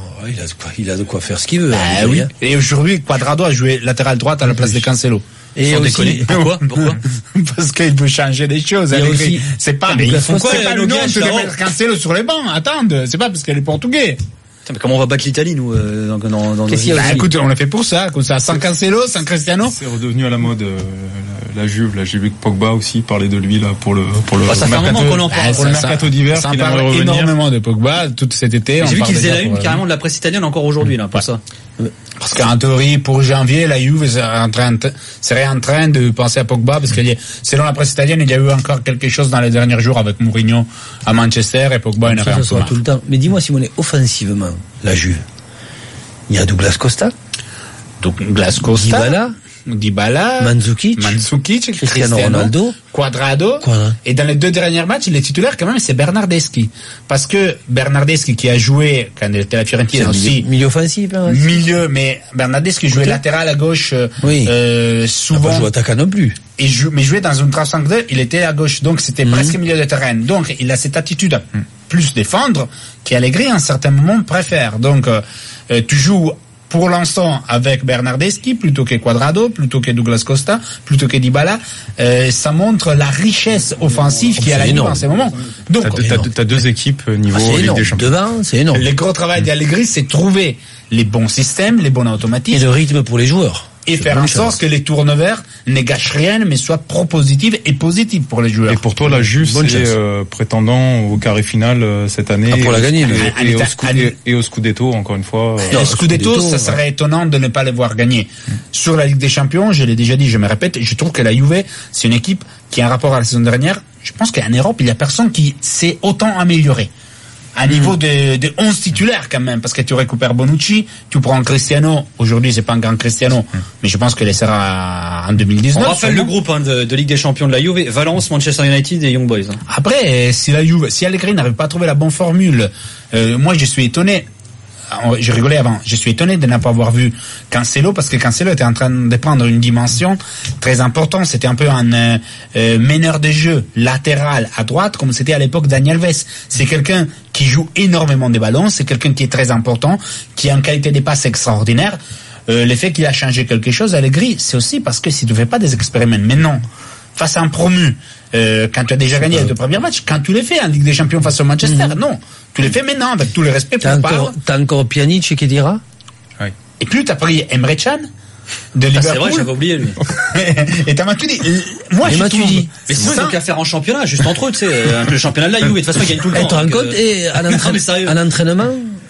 Il a de quoi faire ce qu'il veut. Oui. Et aujourd'hui, Cuadrado a joué latéral droite à la place de Cancelo. Et aussi, pourquoi Parce qu'il peut changer les choses. C'est pas une honte de mettre Cancelo sur les bancs. Attends, c'est pas parce qu'elle est portugais. Mais comment on va battre l'Italie, nous, dans écoute, on l'a fait pour ça, comme ça, sans Cancelo, sans Cristiano. C'est redevenu à la mode, la Juve, là, j'ai vu que Pogba aussi parlait de lui, là, pour le ça fait un moment qu'on en parle. Pour le mercato d'hiver, ça parle énormément de Pogba, tout cet été. J'ai vu qu'il faisait la une, carrément, de la presse italienne encore aujourd'hui, là, pour ça. Parce qu'en théorie, pour janvier, la Juve serait en train de penser à Pogba, parce que selon la presse italienne, il y a eu encore quelque chose dans les derniers jours avec Mourinho à Manchester et Pogba n'a rien tout le temps. Mais dis-moi, Simone, offensivement, la Juve, il y a Douglas Costa, Dybala, Mandzukic, Cristiano Ronaldo, Cuadrado. Et dans les 2 derniers matchs, les titulaires quand même, c'est Bernardeschi. Parce que Bernardeschi qui a joué quand il était à la Fiorentina aussi. Milieu offensif, hein. Mais Bernardeschi jouait latéral à gauche, souvent. Pas joué attaquant non plus. Mais jouait dans une 3-5-2, il était à gauche. Donc c'était presque milieu de terrain. Donc il a cette attitude à plus défendre, qu'Allegri à un certain moment préfère. Donc, tu joues, pour l'instant avec Bernardeschi plutôt que Cuadrado, plutôt que Douglas Costa, plutôt que Dybala, ça montre la richesse offensive qui est à la Juve en ce moment. Donc t'as 2 équipes niveau Ligue des Champions. Devant, c'est énorme. Le gros travail d'Allegri, c'est trouver les bons systèmes, les bons automatismes et le rythme pour les joueurs. Et faire en sorte que les turnovers ne gâchent rien, mais soient propositifs et positifs pour les joueurs. Et pour toi, la Juve, c'est prétendant au carré final cette année. Pour la gagner. Et au Scudetto, encore une fois. Le Scudetto, ça serait étonnant de ne pas les voir gagner. Sur la Ligue des Champions, je l'ai déjà dit, je me répète, je trouve que la Juve, c'est une équipe qui, en rapport à la saison dernière, je pense qu'en Europe, il y a personne qui s'est autant amélioré. À niveau de 11 titulaires quand même, parce que tu récupères Bonucci, tu prends Cristiano, aujourd'hui c'est pas un grand Cristiano, mais je pense qu'il sera en 2019. On rappelle le groupe de Ligue des Champions de la Juve, Valence, Manchester United et Young Boys. Après, si Allegri n'arrive pas à trouver la bonne formule, moi je suis étonné. Je rigolais avant. Je suis étonné de ne pas avoir vu Cancelo, parce que Cancelo était en train de prendre une dimension très importante. C'était un peu un meneur de jeu latéral à droite, comme c'était à l'époque Dani Alves. C'est quelqu'un qui joue énormément de ballons. C'est quelqu'un qui est très important, qui a une qualité de passe extraordinaire. Le fait qu'il a changé quelque chose, Allegri, c'est aussi parce que s'il ne fait pas des expériments maintenant, face à un promu, quand tu as déjà gagné les 2 premiers matchs, quand tu les fais en Ligue des Champions face au Manchester, non. Tu les fais maintenant, avec tout le respect pour Parle. T'as encore Pjanic et Khedira. Oui. Et puis t'as pris Emre Can de Liverpool. C'est vrai, j'avais oublié lui. Et t'as Matuidi. Moi, je trouve. Mais sinon, ils ont qu'à faire en championnat, juste entre eux, tu sais. Le championnat de la Juve, de toute façon, ils gagnent tout le temps. Tu te rends compte, et à l'entraînement,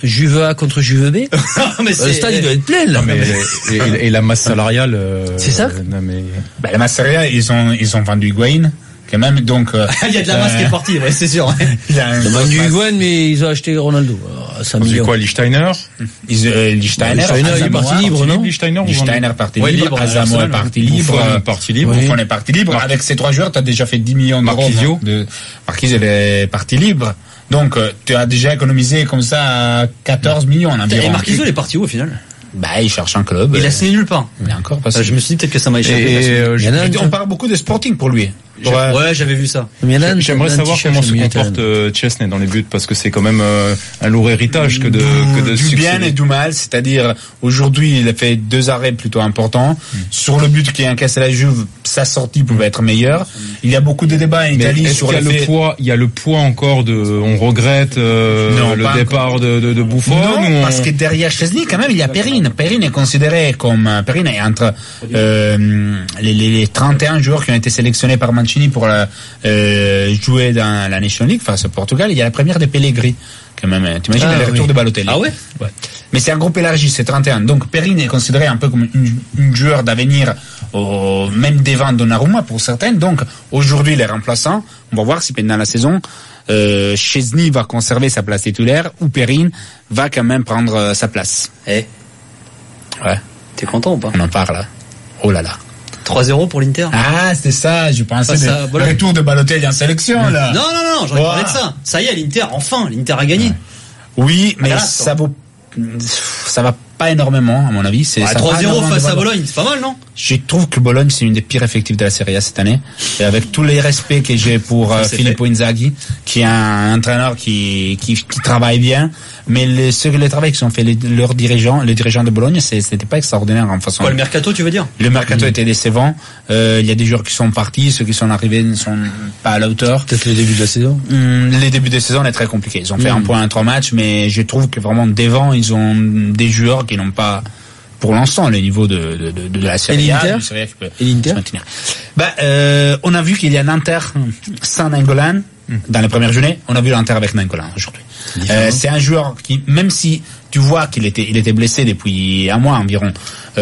Juve A contre Juve B. Mais le stade il doit être plein là. Non, mais et la masse salariale. C'est ça. Non, mais... la masse salariale, ils ont vendu Higuain. Quand même, donc. Il y a de la masse qui est partie, ouais, c'est sûr. Ils ont vendu Higuain, mais ils ont acheté Ronaldo. 5 millions. quoi, Lichtsteiner? Lichtsteiner il est parti libre, non? Lichtsteiner parti libre. Asamoah est parti libre. Buffon est parti libre. Avec ces 3 joueurs, tu as déjà fait 10 millions d'euros. Marquisio est parti libre. Donc, tu as déjà économisé comme ça 14 millions environ. Et Marquisio, il est parti où au final? Il cherche un club. Il a signé nulle part. Il est encore passé. Je me suis dit peut-être que ça m'a échappé. On parle beaucoup de Sporting pour lui. Ouais, j'avais vu ça. J'aimerais savoir comment se comporte Chesney dans les buts, parce que c'est quand même un lourd héritage que de du succès. Bien et du mal, c'est-à-dire aujourd'hui il a fait 2 arrêts plutôt importants. Sur le but qui a encaissé la Juve, sa sortie pouvait être meilleure. Il y a beaucoup de débats en Italie sur le poids. Il y a le poids encore on regrette le départ de Buffon. Non, parce que derrière Chesney quand même il y a Perrine. Perrine est considéré comme Perrine est entre les 31 joueurs qui ont été sélectionnés par Mancini pour jouer dans la Nation League face au Portugal. Il y a la première de Pellegrini quand même. T'imagines le retour de Balotelli. Ah ouais. Mais c'est un groupe élargi, c'est 31. Donc Perrine est considéré un peu comme une joueur d'avenir, même devant Donnarumma pour certaines. Donc aujourd'hui les remplaçants, on va voir si pendant la saison Chesney va conserver sa place titulaire ou Perrine va quand même prendre sa place. Ouais. T'es content ou pas? On en parle là. Oh là là. 3-0 pour l'Inter. Ah, c'est ça, je pensais le retour de Balotelli en sélection, là. Non, j'aurais parlé de ça. Ça y est, l'Inter a gagné. Oui, mais ça va pas énormément, à mon avis. 3-0 face à Bologne, c'est pas mal, non? Je trouve que Bologne, c'est une des pires effectifs de la Serie A cette année. Et avec tous les respects que j'ai pour Filippo Inzaghi, qui est un entraîneur qui travaille bien, mais le travail qu'ils ont fait les dirigeants de Bologne, c'était pas extraordinaire en façon. Le mercato, tu veux dire? Le mercato était décevant. Il y a des joueurs qui sont partis, ceux qui sont arrivés ne sont pas à la hauteur. Peut-être le début de la saison. Les débuts de saison est très compliqué. Ils ont fait 1 point en 3 matchs, mais je trouve que vraiment devant, ils ont des joueurs qui n'ont pas, pour l'instant, le niveau de la Serie A. Et l'Inter? On a vu qu'il y a l'Inter sans Nainggolan dans les premières journées. On a vu l'Inter avec Nainggolan aujourd'hui. C'est un joueur qui, même si tu vois qu'il était blessé depuis 1 mois environ,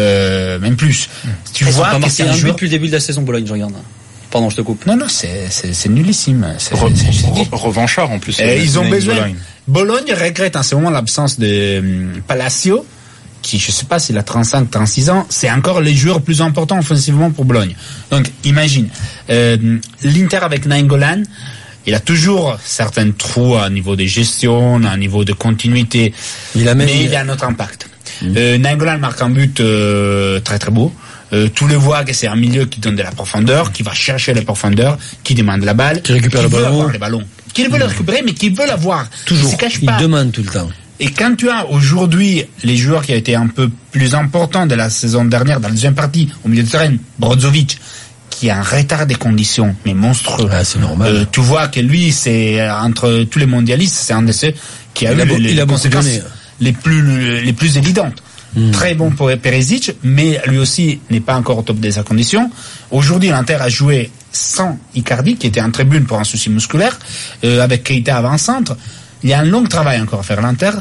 même plus. Tu vois que c'est un joueur depuis le début de la saison Bologne, je regarde. Pardon, je te coupe. Non, c'est nullissime. Revanchard en plus. Ils ont besoin. Bologne regrette en ce moment l'absence de Palacio, qui, je sais pas s'il a 35-36 ans, c'est encore les joueurs plus importants offensivement pour Bologne. Donc, imagine, l'Inter avec Nainggolan, il a toujours certains trous à niveau de gestion, à niveau de continuité, mais il a un autre impact. Nainggolan marque un but très très beau. Tous les voient que c'est un milieu qui donne de la profondeur, qui va chercher la profondeur, qui demande la balle, qui récupère le ballon, qui veut le récupérer, mais qui veut l'avoir. Toujours. Il demande tout le temps. Et quand tu as aujourd'hui les joueurs qui ont été un peu plus importants de la saison dernière dans la deuxième partie, au milieu de terrain, Brozovic, qui a un retard des conditions, mais monstrueux. C'est normal. Tu vois que lui, c'est entre tous les mondialistes, c'est un de ceux qui a eu les conséquences les plus évidentes. Très bon pour Perisic, mais lui aussi n'est pas encore au top de sa condition. Aujourd'hui, l'Inter a joué sans Icardi, qui était en tribune pour un souci musculaire, avec Keita avant-centre. Il y a un long travail encore à faire l'Inter.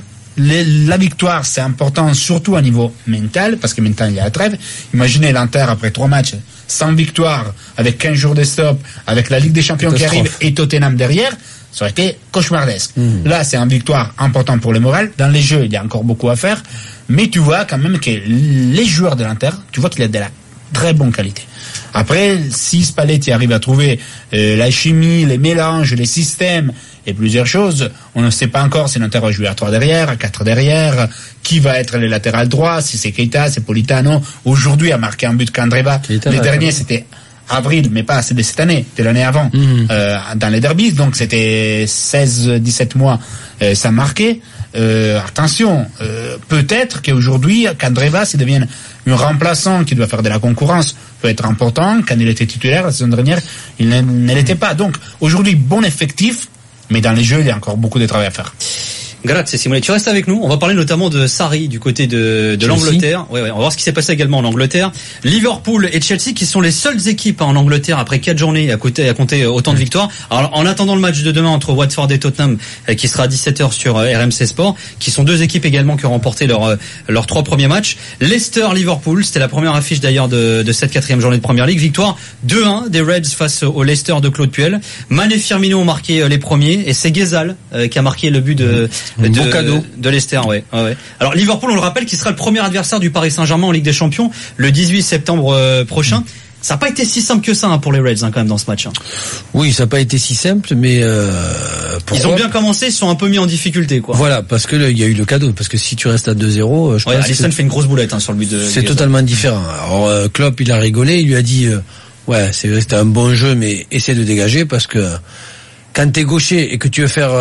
La victoire, c'est important, surtout à niveau mental, parce que maintenant il y a la trêve. Imaginez l'Inter après 3 matchs, sans victoire, avec 15 jours de stop, avec la Ligue des Champions qui arrive et Tottenham derrière, ça aurait été cauchemardesque. Là, c'est une victoire importante pour le moral. Dans les jeux, il y a encore beaucoup à faire, mais tu vois quand même que les joueurs de l'Inter, tu vois qu'il y a de la très bonne qualité. Après, si Spalletti arrive à trouver la chimie, les mélanges, les systèmes et plusieurs choses, on ne sait pas encore si l'Inter va jouer à 3 derrière, à 4 derrière, qui va être le latéral droit, si c'est Keita, c'est Politano. Aujourd'hui, a marqué un but Candreva. Les derniers, c'était avril, mais pas de cette année, de l'année avant, dans les derbies. Donc c'était 16-17 mois sans marquer. Attention, peut-être qu'aujourd'hui, Candreva, s'il devient un remplaçant qui doit faire de la concurrence, peut être important. Quand il était titulaire la saison dernière, il ne l'était pas. Donc aujourd'hui, bon effectif, mais dans les jeux, il y a encore beaucoup de travail à faire. Grazie Simone. Tu restes avec nous. On va parler notamment de Sarri du côté de l'Angleterre. Ouais, on va voir ce qui s'est passé également en Angleterre. Liverpool et Chelsea qui sont les seules équipes en Angleterre après 4 journées à compter autant de victoires. Alors en attendant le match de demain entre Watford et Tottenham qui sera à 17h sur RMC Sport, qui sont deux équipes également qui ont remporté leurs 3 premiers matchs. Leicester-Liverpool, c'était la première affiche d'ailleurs de cette 4e journée de Premier League. Victoire 2-1 des Reds face au Leicester de Claude Puel. Mané et Firmino ont marqué les premiers et c'est Ghezal qui a marqué le but de Leicester, ouais. Alors Liverpool, on le rappelle, qui sera le premier adversaire du Paris Saint-Germain en Ligue des Champions le 18 septembre prochain. Ça n'a pas été si simple que ça pour les Reds quand même dans ce match. Oui, ça n'a pas été si simple, mais ils ont bien commencé, ils sont un peu mis en difficulté, quoi. Voilà, parce que il y a eu le cadeau. Parce que si tu restes à 2-0, je pense Alisson fait une grosse boulette sur le but de. C'est totalement différent. Alors Klopp, il a rigolé, il lui a dit, ouais, c'est vrai que c'était un bon jeu, mais essaie de dégager parce que quand t'es gaucher et que tu veux faire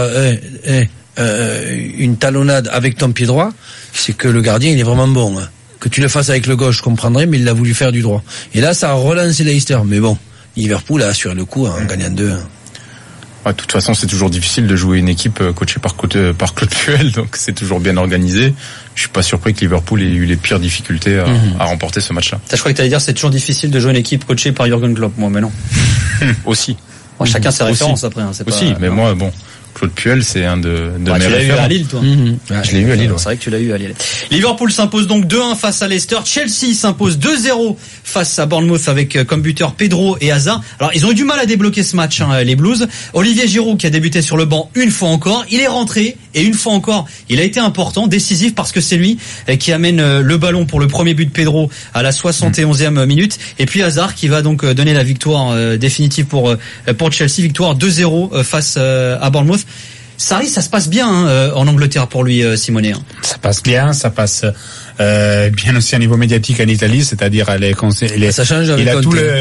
une talonnade avec ton pied droit, c'est que le gardien il est vraiment bon. Hein. Que tu le fasses avec le gauche, je comprendrais, mais il l'a voulu faire du droit. Et là, ça a relancé Leicester. Mais bon, Liverpool a assuré le coup en gagnant 2-1. De toute façon, c'est toujours difficile de jouer une équipe coachée par Claude Puel, donc c'est toujours bien organisé. Je suis pas surpris que Liverpool ait eu les pires difficultés à remporter ce match-là. Je crois que tu allais dire c'est toujours difficile de jouer une équipe coachée par Jürgen Klopp. Moi, mais non. Aussi. Chacun ses références après. Hein, c'est aussi, pas, mais moi, bon. Claude Puel, c'est un de mes références. Tu l'as eu à Lille, toi. Je l'ai eu à Lille. C'est vrai que tu l'as eu à Lille. Liverpool s'impose donc 2-1 face à Leicester. Chelsea s'impose 2-0 face à Bournemouth avec comme buteur Pedro et Hazard. Alors, ils ont eu du mal à débloquer ce match, les Blues. Olivier Giroud, qui a débuté sur le banc une fois encore, il est rentré et une fois encore, il a été important, décisif parce que c'est lui qui amène le ballon pour le premier but de Pedro à la 71e minute. Et puis Hazard qui va donc donner la victoire définitive pour Chelsea. Victoire 2-0 face à Bournemouth. Sarri, ça se passe bien en Angleterre pour lui, Simone. Ça passe bien, ça passe bien aussi à niveau médiatique en Italie, c'est-à-dire ça change avec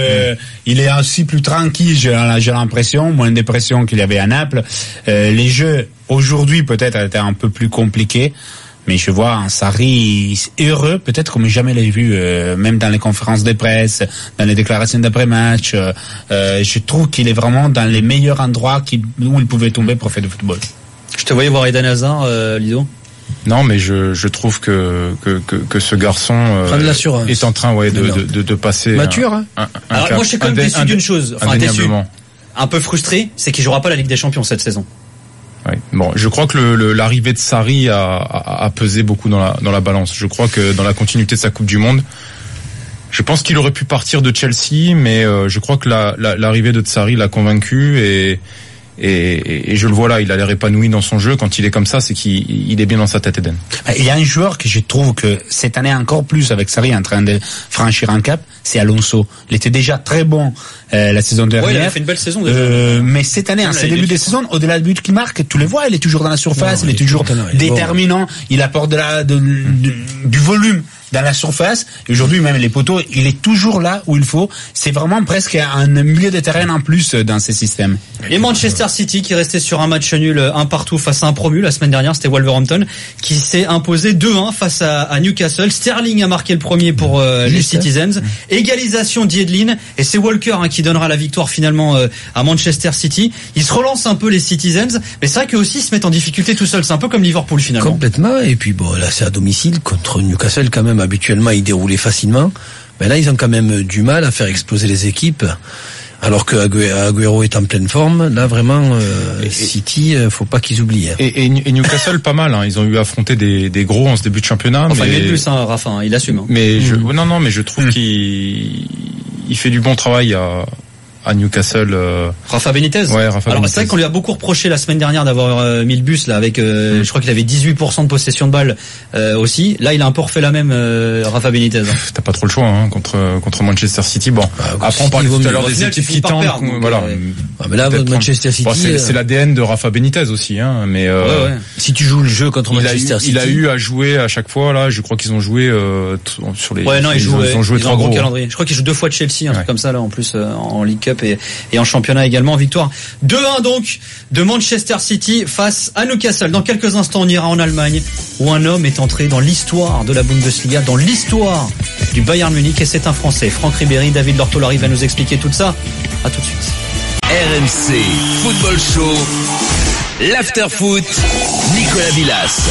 il est aussi plus tranquille, j'ai l'impression, moins de pression qu'il y avait à Naples. Les jeux aujourd'hui peut-être étaient un peu plus compliqués. Mais je vois un Sarri heureux, peut-être comme jamais l'ai vu, même dans les conférences de presse, dans les déclarations d'après-match. Je trouve qu'il est vraiment dans les meilleurs endroits où il pouvait tomber pour faire du football. Je te voyais voir Eden Hazard, Lido. Non, mais je trouve que ce garçon est en train de passer mature. Alors moi je suis quand même déçu d'une chose, déçu, un peu frustré, c'est qu'il jouera pas la Ligue des Champions cette saison. Oui. Bon, je crois que l'arrivée de Sarri a pesé beaucoup dans la balance. Je crois que dans la continuité de sa Coupe du Monde, je pense qu'il aurait pu partir de Chelsea, mais je crois que l'arrivée de Sarri l'a convaincu et je le vois là, il a l'air épanoui dans son jeu. Quand il est comme ça, c'est qu'il est bien dans sa tête, Eden. Il y a un joueur que je trouve que cette année encore plus avec Sarri en train de franchir un cap, c'est Alonso. Il était déjà très bon la saison dernière. Ouais, il a fait une belle saison déjà. Mais cette année, en ses débuts de saison, au-delà du but qu'il marque, tu le vois, il est toujours dans la surface, il est toujours déterminant, il apporte du volume dans la surface. Et aujourd'hui, même les poteaux, il est toujours là où il faut. C'est vraiment presque un milieu de terrain en plus dans ces systèmes. Et Manchester City qui restait sur un match nul, un partout face à un promu la semaine dernière, c'était Wolverhampton, qui s'est imposé 2-1 face à Newcastle. Sterling a marqué le premier pour les Citizens. Égalisation d'Yedlin et c'est Walker qui donnera la victoire finalement à Manchester City. Ils se relancent un peu les Citizens, mais c'est vrai qu'eux aussi ils se mettent en difficulté tout seuls. C'est un peu comme Liverpool finalement. Complètement. Et puis bon, là c'est à domicile contre Newcastle quand même. Habituellement, ils déroulaient facilement. Mais là, ils ont quand même du mal à faire exploser les équipes. Alors que Agüero est en pleine forme, là vraiment City, faut pas qu'ils oublient. Et Newcastle pas mal. Ils ont eu à affronter des gros en ce début de championnat. Enfin, il est plus, Rafa, il assume. Mais mais je trouve qu'il fait du bon travail à Newcastle. Rafa Benitez. Ouais, Rafa Alors Benitez. c'est vrai qu'on lui a beaucoup reproché la semaine dernière d'avoir mis le bus là avec je crois qu'il avait 18% de possession de balle aussi. Là, il a un peu refait la même Rafa Benitez. T'as pas trop le choix contre Manchester City. Bon, après on parlait tout à l'heure des équipes qui tentent, voilà. Mais là Manchester City, c'est l'ADN de Rafa Benitez aussi mais si tu joues le jeu contre Manchester City, il a eu à jouer à chaque fois là, je crois qu'ils ont joué sur les ils ont joué trois gros calendrier. Je crois qu'ils jouent 2 fois de Chelsea, un truc comme ça là en plus en League Cup et en championnat également. Victoire 2-1 donc de Manchester City face à Newcastle. Dans quelques instants, on ira en Allemagne où un homme est entré dans l'histoire de la Bundesliga, dans l'histoire du Bayern Munich, et c'est un Français. Franck Ribéry, David Lortolari va nous expliquer tout ça. À tout de suite. RMC Football Show. l'Afterfoot, Nicolas Villas.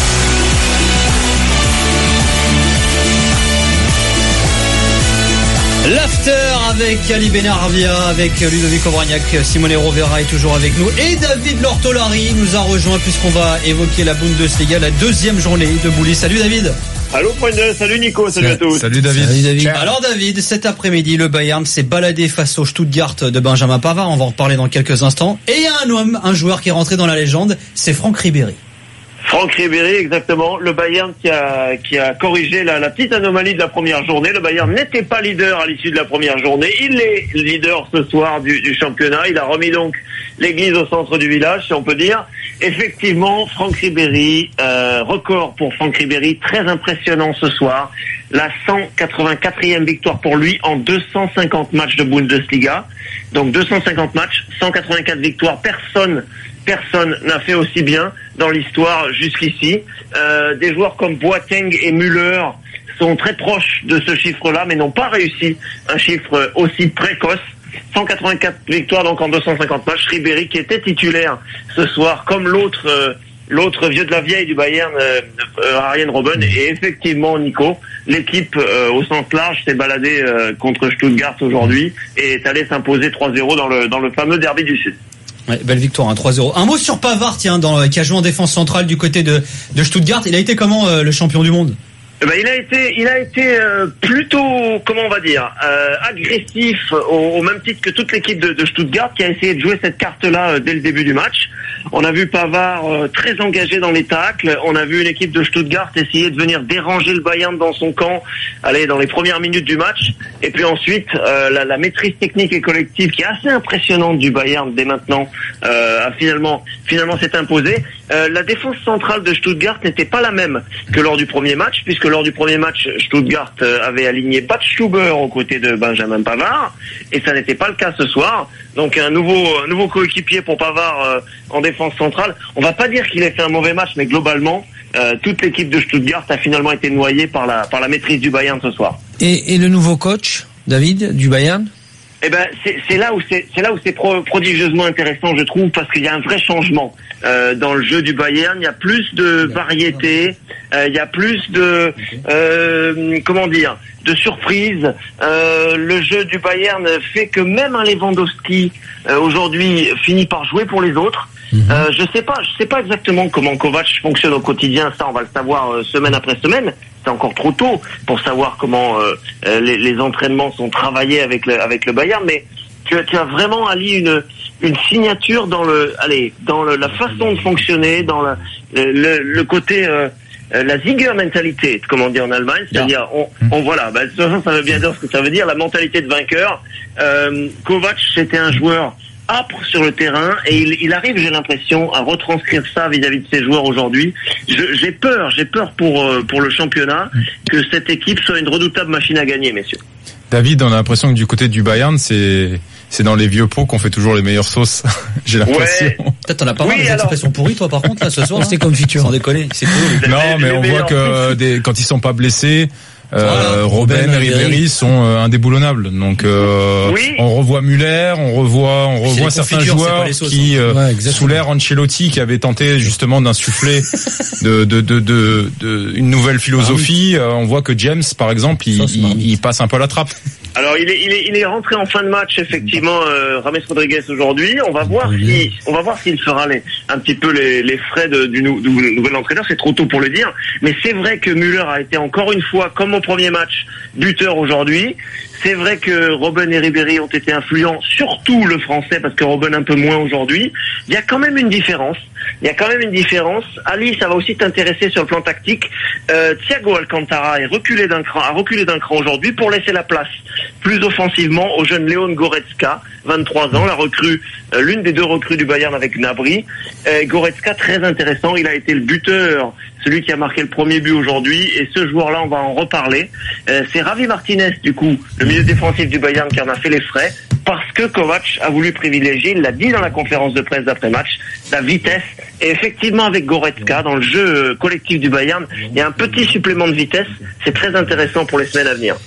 L'after avec Ali Benarvia, avec Ludovic Obraniak, Simone Rovera est toujours avec nous et David Lortolari nous a rejoint puisqu'on va évoquer la Bundesliga, la deuxième journée de Bouli. Salut David. Allô Freunde, salut Nico, salut à tous. Salut David. Salut David. Alors David, cet après-midi, le Bayern s'est baladé face au Stuttgart de Benjamin Pavard, on va en reparler dans quelques instants. Et il y a un joueur qui est rentré dans la légende, c'est Franck Ribéry. Franck Ribéry, exactement. Le Bayern qui a corrigé la petite anomalie de la première journée. Le Bayern n'était pas leader à l'issue de la première journée. Il est leader ce soir du championnat. Il a remis donc l'église au centre du village, si on peut dire. Effectivement, Franck Ribéry, record pour Franck Ribéry, très impressionnant ce soir. La 184e victoire pour lui en 250 matchs de Bundesliga. Donc 250 matchs, 184 victoires. Personne n'a fait aussi bien dans l'histoire jusqu'ici. Des joueurs comme Boateng et Müller sont très proches de ce chiffre-là, mais n'ont pas réussi un chiffre aussi précoce. 184 victoires donc en 250 matchs. Ribéry qui était titulaire ce soir, comme l'autre vieux de la vieille du Bayern, Arjen Robben. Et effectivement, Nico, l'équipe au sens large s'est baladée contre Stuttgart aujourd'hui et est allée s'imposer 3-0 dans le fameux derby du Sud. Ouais, belle victoire, 3-0. Un mot sur Pavard, tiens, qui a joué en défense centrale du côté de Stuttgart. Il a été comment le champion du monde? Il a été plutôt, comment on va dire, agressif au même titre que toute l'équipe de Stuttgart qui a essayé de jouer cette carte-là dès le début du match. On a vu Pavard très engagé dans les tacles. On a vu une équipe de Stuttgart essayer de venir déranger le Bayern dans son camp, dans les premières minutes du match. Et puis ensuite, la maîtrise technique et collective qui est assez impressionnante du Bayern dès maintenant a finalement s'est imposée. La défense centrale de Stuttgart n'était pas la même que lors du premier match, puisque lors du premier match, Stuttgart avait aligné Badstuber aux côtés de Benjamin Pavard, et ça n'était pas le cas ce soir. Donc un nouveau coéquipier pour Pavard en défense centrale. On va pas dire qu'il ait fait un mauvais match, mais globalement, toute l'équipe de Stuttgart a finalement été noyée par la maîtrise du Bayern ce soir. Et le nouveau coach, David, du Bayern? Eh ben, c'est là où c'est prodigieusement intéressant, je trouve, parce qu'il y a un vrai changement dans le jeu du Bayern. Il y a plus de variété, il y a plus de de surprise. Le jeu du Bayern fait que même un Lewandowski aujourd'hui finit par jouer pour les autres. Je sais pas exactement comment Kovac fonctionne au quotidien. Ça, on va le savoir semaine après semaine. C'est encore trop tôt pour savoir comment les entraînements sont travaillés avec le Bayern, mais tu as vraiment, Ali, une signature dans la façon de fonctionner, dans le côté la Sieger-Mentalität, comme on dit en Allemagne, c'est-à-dire ça veut bien dire ce que ça veut dire, la mentalité de vainqueur. Kovac, c'était un joueur âpre sur le terrain et il arrive, j'ai l'impression, à retranscrire ça vis-à-vis de ses joueurs aujourd'hui. J'ai peur pour le championnat que cette équipe soit une redoutable machine à gagner, messieurs. David, on a l'impression que du côté du Bayern, c'est dans les vieux pots qu'on fait toujours les meilleures sauces. J'ai l'impression. Ouais. Peut-être t'en as pas mal des expressions pourries, toi, par contre, là, ce soir. C'était confiture. Sans déconner. C'est cool. Non, mais on voit que quand ils sont pas blessés, Robben et Ribéry sont indéboulonnables. Donc on revoit Müller, on revoit certains joueurs qui sous l'ère Ancelotti qui avait tenté justement d'insuffler de une nouvelle philosophie. On voit que James, par exemple, il passe un peu à la trappe. Alors il est rentré en fin de match effectivement, James Rodriguez aujourd'hui. On va voir s'il fera un petit peu les frais du nouvel entraîneur. C'est trop tôt pour le dire, mais c'est vrai que Müller a été encore une fois, comme au premier match, buteur aujourd'hui. C'est vrai que Robben et Ribéry ont été influents, surtout le français, parce que Robben un peu moins aujourd'hui. Il y a quand même une différence. Ali, ça va aussi t'intéresser sur le plan tactique. Thiago Alcantara a reculé d'un cran aujourd'hui pour laisser la place plus offensivement au jeune Leon Goretzka, 23 ans, la recrue, l'une des deux recrues du Bayern avec Gnabry. Goretzka, très intéressant, il a été le buteur, celui qui a marqué le premier but aujourd'hui, et ce joueur-là, on va en reparler. C'est Javi Martinez, du coup, le milieu défensif du Bayern, qui en a fait les frais, parce que Kovac a voulu privilégier, il l'a dit dans la conférence de presse d'après-match, la vitesse. Et effectivement, avec Goretzka, dans le jeu collectif du Bayern, il y a un petit supplément de vitesse. C'est très intéressant pour les semaines à venir.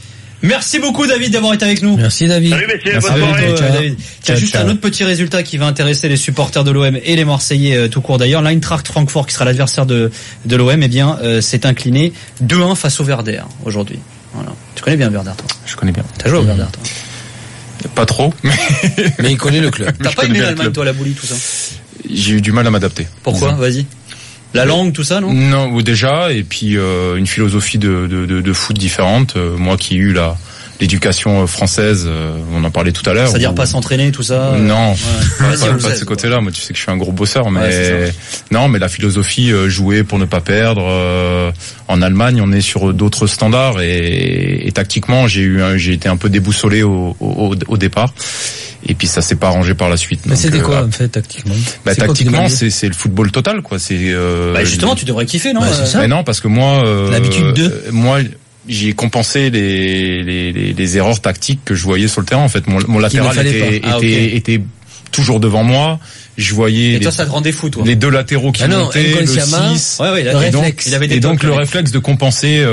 Merci beaucoup David d'avoir été avec nous. Merci David. Salut messieurs, Merci bonne soirée. David. Tiens, juste un autre petit résultat qui va intéresser les supporters de l'OM et les Marseillais tout court d'ailleurs. L'Eintracht Francfort, qui sera l'adversaire de l'OM, s'est incliné 2-1 face au Werder aujourd'hui. Voilà. Tu connais bien Werder, toi? Je connais bien. T'as joué au Werder, toi? Pas trop, mais il connaît le club. T'as pas aimé l'Allemagne, toi, la boulie, tout ça? J'ai eu du mal à m'adapter. Pourquoi? Vas-y. La langue, tout ça, non? Non, déjà, et puis une philosophie de foot différente. Moi qui ai eu l'éducation française, on en parlait tout à l'heure. C'est-à-dire pas s'entraîner, tout ça? Non, pas de ce côté-là. Moi, tu sais que je suis un gros bosseur, mais non, mais la philosophie, jouer pour ne pas perdre. En Allemagne, on est sur d'autres standards et tactiquement, j'ai été un peu déboussolé au départ. Et puis ça s'est pas arrangé par la suite. Mais c'était quoi en fait tactiquement? Tactiquement, c'est le football total, quoi. C'est justement, tu devrais kiffer, non? C'est ça. Mais non, parce que moi, l'habitude moi, j'ai compensé les erreurs tactiques que je voyais sur le terrain. En fait, mon latéral était toujours devant moi. Je voyais. Et toi, ça te rendait fou, toi? Les deux latéraux qui montaient, le 6. Ouais, donc le réflexe de compenser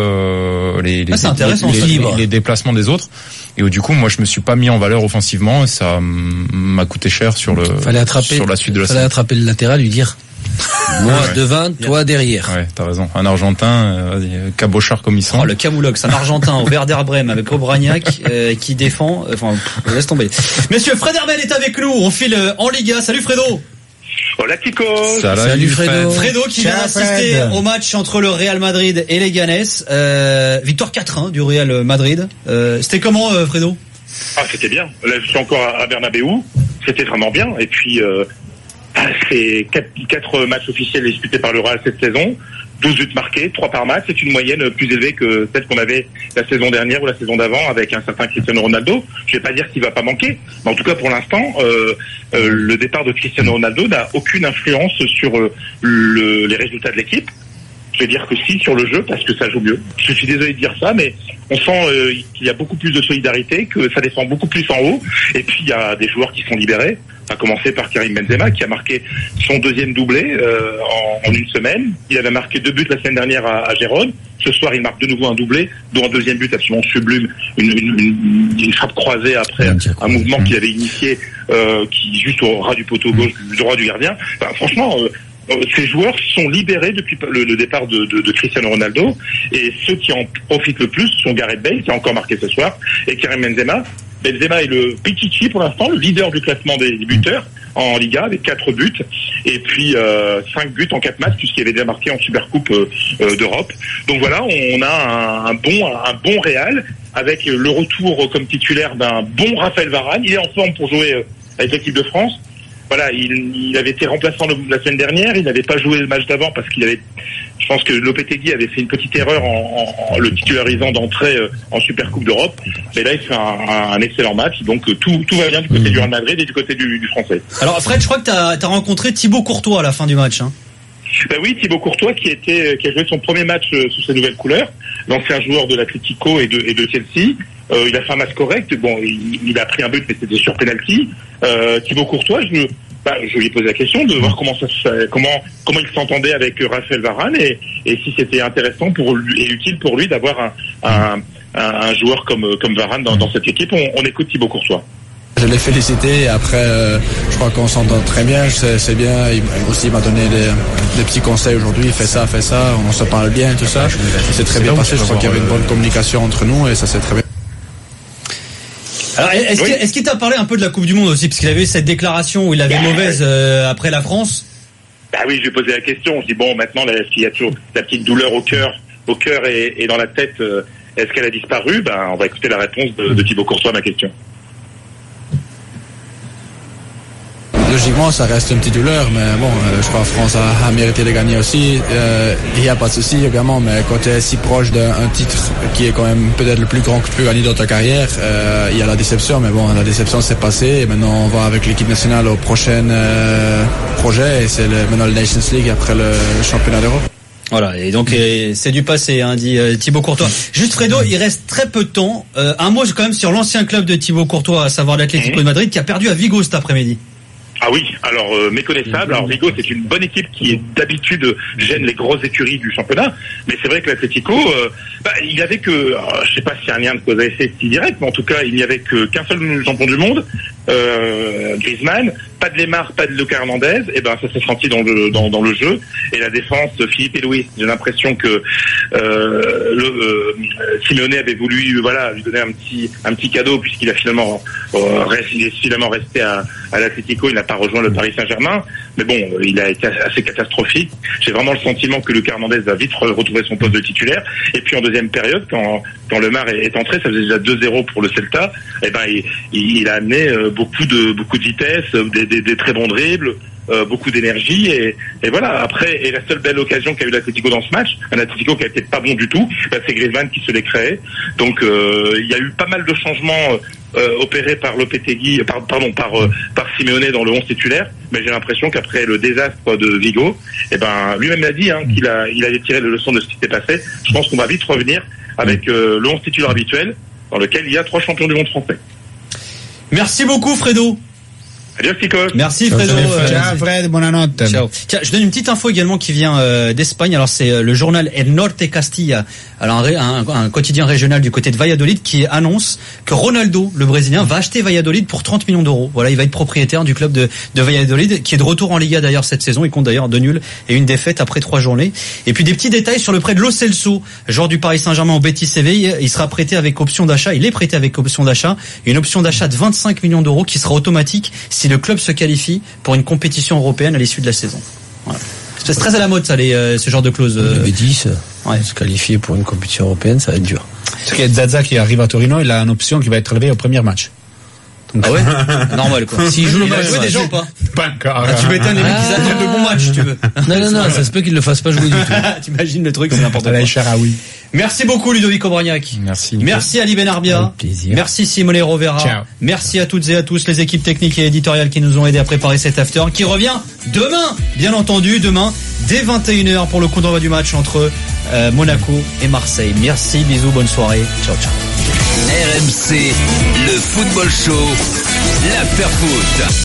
les déplacements des autres. Et du coup, moi, je me suis pas mis en valeur offensivement. Et ça m'a coûté cher sur la suite de la saison. Fallait attraper le latéral, lui dire. Moi devant, toi derrière. Ouais, t'as raison. Un Argentin, cabochard comme ils sont. Oh, le Camoulox, un Argentin au Werder Bremen avec Obraniak qui défend. Enfin, laisse tomber. Messieurs, Fred Hermel est avec nous. On file en Liga. Salut Fredo. Hola Tico. Salut Fredo. Fredo qui vient assister au match entre le Real Madrid et les Leganés. Victoire 4-1 du Real Madrid. C'était comment, Fredo? C'était bien. Là, je suis encore à Bernabéu. C'était vraiment bien. Et puis, c'est 4 matchs officiels disputés par le Real cette saison. 12 buts marqués, 3 par match. C'est une moyenne plus élevée que celle qu'on avait la saison dernière ou la saison d'avant avec un certain Cristiano Ronaldo. Je vais pas dire qu'il va pas manquer, mais en tout cas pour l'instant, le départ de Cristiano Ronaldo n'a aucune influence sur les résultats de l'équipe. Je vais dire que si, sur le jeu, parce que ça joue mieux. Je suis désolé de dire ça, mais on sent qu'il y a beaucoup plus de solidarité, que ça descend beaucoup plus en haut. Et puis, il y a des joueurs qui sont libérés, à commencer par Karim Benzema, qui a marqué son deuxième doublé en une semaine. Il avait marqué 2 buts la semaine dernière à Gérone. Ce soir, il marque de nouveau un doublé, dont un deuxième but absolument sublime, une frappe croisée après un mouvement qu'il avait initié, qui juste au ras du poteau gauche, droit du gardien. Enfin, franchement... ces joueurs sont libérés depuis le départ de Cristiano Ronaldo, et ceux qui en profitent le plus sont Gareth Bale, qui a encore marqué ce soir, et Karim Benzema. Benzema est le Pichichi pour l'instant, le leader du classement des buteurs en Liga, avec 4 buts, et puis 5 buts en 4 matchs, puisqu'il avait déjà marqué en Supercoupe d'Europe. Donc voilà, on a un bon Real, avec le retour comme titulaire d'un bon Raphaël Varane. Il est en forme pour jouer avec l'équipe de France. Voilà, il avait été remplaçant la semaine dernière, il n'avait pas joué le match d'avant parce je pense que Lopetegui avait fait une petite erreur en le titularisant d'entrée en Supercoupe d'Europe. Mais là, il fait un excellent match, donc tout va bien du côté du Real Madrid et du côté du Français. Alors Fred, je crois que t'as rencontré Thibaut Courtois à la fin du match, hein. Ben oui, Thibaut Courtois qui a joué son premier match sous ses nouvelles couleurs, l'ancien joueur de l'Atlético et de Chelsea. Il a fait un match correct. Bon, il a pris un but, mais c'était sur penalty. Thibaut Courtois, je lui ai posé la question de voir comment il s'entendait avec Raphaël Varane et si c'était intéressant et utile pour lui d'avoir un joueur comme Varane dans cette équipe. On écoute Thibaut Courtois. Je l'ai félicité et après je crois qu'on s'entend très bien, c'est bien. Il m'a donné des petits conseils aujourd'hui, fais ça, on se parle bien, tout ça. C'est très bien passé, je crois qu'il y avait une bonne communication entre nous et ça s'est très bien. Alors, est-ce qu'il t'a parlé un peu de la Coupe du Monde aussi, parce qu'il avait eu cette déclaration où il avait mauvaise après la France? Bah oui, je lui ai posé la question. Je dis bon, maintenant, est-ce qu'il y a toujours la petite douleur au cœur et dans la tête, est-ce qu'elle a disparu? On va écouter la réponse de Thibaut Courtois à ma question. Logiquement, ça reste une petite douleur, mais bon, je crois que la France a mérité de gagner aussi. Il n'y a pas de souci, évidemment, mais quand tu es si proche d'un titre qui est quand même peut-être le plus grand que tu peux gagner dans ta carrière, il y a la déception, mais bon, la déception s'est passée et maintenant on va avec l'équipe nationale au prochain projet et c'est maintenant le Nations League après le championnat d'Europe. Voilà, et donc c'est du passé, hein, dit Thibaut Courtois. Juste Fredo, il reste très peu de temps. Un mot quand même sur l'ancien club de Thibaut Courtois, à savoir l'Atlético de Madrid, qui a perdu à Vigo cet après-midi. Ah oui, alors méconnaissable. Alors Vigo, c'est une bonne équipe qui d'habitude gêne les grosses écuries du championnat, mais c'est vrai que l'Atlético, il y avait que, je sais pas s'il y a un lien de cause à effet si direct, mais en tout cas il n'y avait qu'un seul champion du monde, Griezmann, pas de Lemar, pas de Lucas Hernandez, et ben ça s'est senti dans le jeu. Et la défense, Philippe et Luis, j'ai l'impression que Simeone avait voulu lui donner un petit cadeau puisqu'il a finalement il est finalement resté à l'Atlético, il n'a pas rejoint le Paris Saint-Germain, mais bon, il a été assez catastrophique. J'ai vraiment le sentiment que Lucas Hernandez va vite retrouver son poste de titulaire. Et puis en deuxième période, quand Lemar est entré, ça faisait déjà 2-0 pour le Celta, et ben il a amené beaucoup de vitesse, des très bons dribbles, beaucoup d'énergie, et voilà. Après, et la seule belle occasion qu'a eu l'Atlético dans ce match, un Atlético qui a été pas bon du tout, c'est Griezmann qui se l'est créé. Donc il y a eu pas mal de changements opéré par Lopetegui, par Simeone dans le 11 titulaire, mais j'ai l'impression qu'après le désastre de Vigo, lui-même l'a dit, qu'il allait tirer les leçons de ce qui s'est passé. Je pense qu'on va vite revenir avec le 11 titulaire habituel, dans lequel il y a 3 champions du monde français. Merci beaucoup, Fredo. Adios, Ticos. Merci, Fredo. Ciao, Fred, buonanotte. Ciao. Tiens, je donne une petite info également qui vient d'Espagne. Alors, c'est le journal El Norte Castilla, alors un quotidien régional du côté de Valladolid, qui annonce que Ronaldo, le Brésilien, va acheter Valladolid pour 30 millions d'euros. Voilà, il va être propriétaire du club de Valladolid, qui est de retour en Liga d'ailleurs cette saison. Il compte d'ailleurs 2 nuls et une défaite après 3 journées. Et puis des petits détails sur le prêt de Lo Celso, joueur du Paris Saint-Germain au Betis Séville. Il sera prêté avec option d'achat. Il est prêté avec option d'achat. Une option d'achat de 25 millions d'euros qui sera automatique si le club se qualifie pour une compétition européenne à l'issue de la saison. Voilà. C'est très à la mode, ça, ce genre de clause. Le Betis, se qualifier pour une compétition européenne, ça va être dur. Parce que Zaza qui arrive à Torino, il a une option qui va être relevée au premier match. Donc, ah ouais? Normal, quoi. S'il joue le match, joué déjà ou pas? Pas encore. Tu m'étonnes, les mecs, ils attendent de bons matchs, si tu veux. Non, ça se peut qu'il le fasse pas jouer du tout. T'imagines le truc, c'est n'importe quoi. Merci beaucoup, Ludovic Obraniak. Merci Ali Benarbia. Merci Simone Rovera. Ciao. Merci à toutes et à tous les équipes techniques et éditoriales qui nous ont aidés à préparer cet after, qui revient demain, bien entendu, demain, dès 21h pour le coup d'envoi du match entre Monaco et Marseille. Merci, bisous, bonne soirée. Ciao, ciao. RMC, le football show, l'after foot.